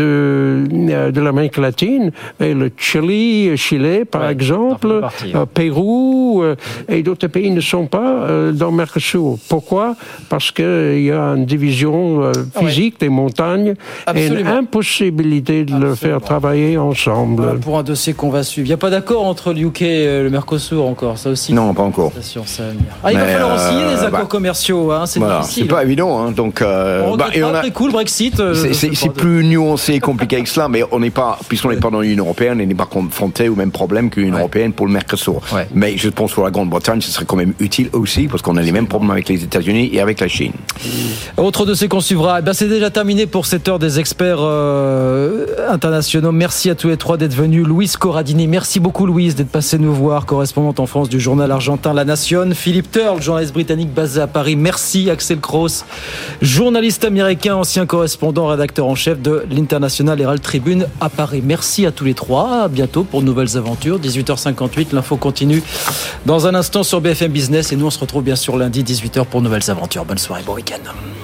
de, de l'Amérique latine, et le Chili, Chili par oui. exemple, partie, oui. Pérou, euh, et d'autres pays ne sont pas euh, dans le Mercosur. Pourquoi ? Parce qu'il y a une division euh, physique oui. des montagnes Absolument. et une impossibilité de Absolument. le faire travailler ensemble. Voilà, pour un dossier qu'on va suivre. Il n'y a pas d'accord entre le U K et le Mercosur encore, ça aussi. Non, pas encore. Ah, il va falloir euh, signer des accords bah, commerciaux, hein, c'est voilà, difficile. C'est pas évident, hein, donc. Euh, on bah, et on a... très cool le Brexit. Euh, c'est c'est, c'est plus nuancé et compliqué que cela, mais on n'est pas, puisqu'on n'est pas dans l'Union européenne, on n'est pas confronté au même problème que l'Union ouais. européenne pour le Mercosur. Ouais. Mais je pense pour la Grande-Bretagne, ce serait quand même utile aussi, parce qu'on a les mêmes problèmes avec les États-Unis et avec la Chine. Autre dossier qu'on suivra, eh ben c'est déjà terminé pour cette heure des experts euh, internationaux. Merci à tous les trois d'être venus. Louise Corradini, merci beaucoup Louise d'être passée nous voir, correspondante en France du journal argentin La Nation. Philippe Turle, journaliste britannique basé à Paris. Merci Axel Cross, journaliste américain, ancien correspondant, rédacteur en chef de l'International Herald Tribune à Paris. Merci à tous les trois. À bientôt pour de nouvelles aventures. dix-huit heures cinquante-huit, l'info continue dans un instant sur B F M Business et nous on se retrouve bien sûr lundi dix-huit heures pour nouvelles aventures. Bonne soirée, bon week-end.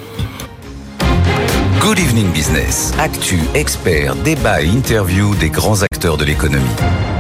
Good Evening Business. Actu, experts, débat et interview des grands acteurs de l'économie.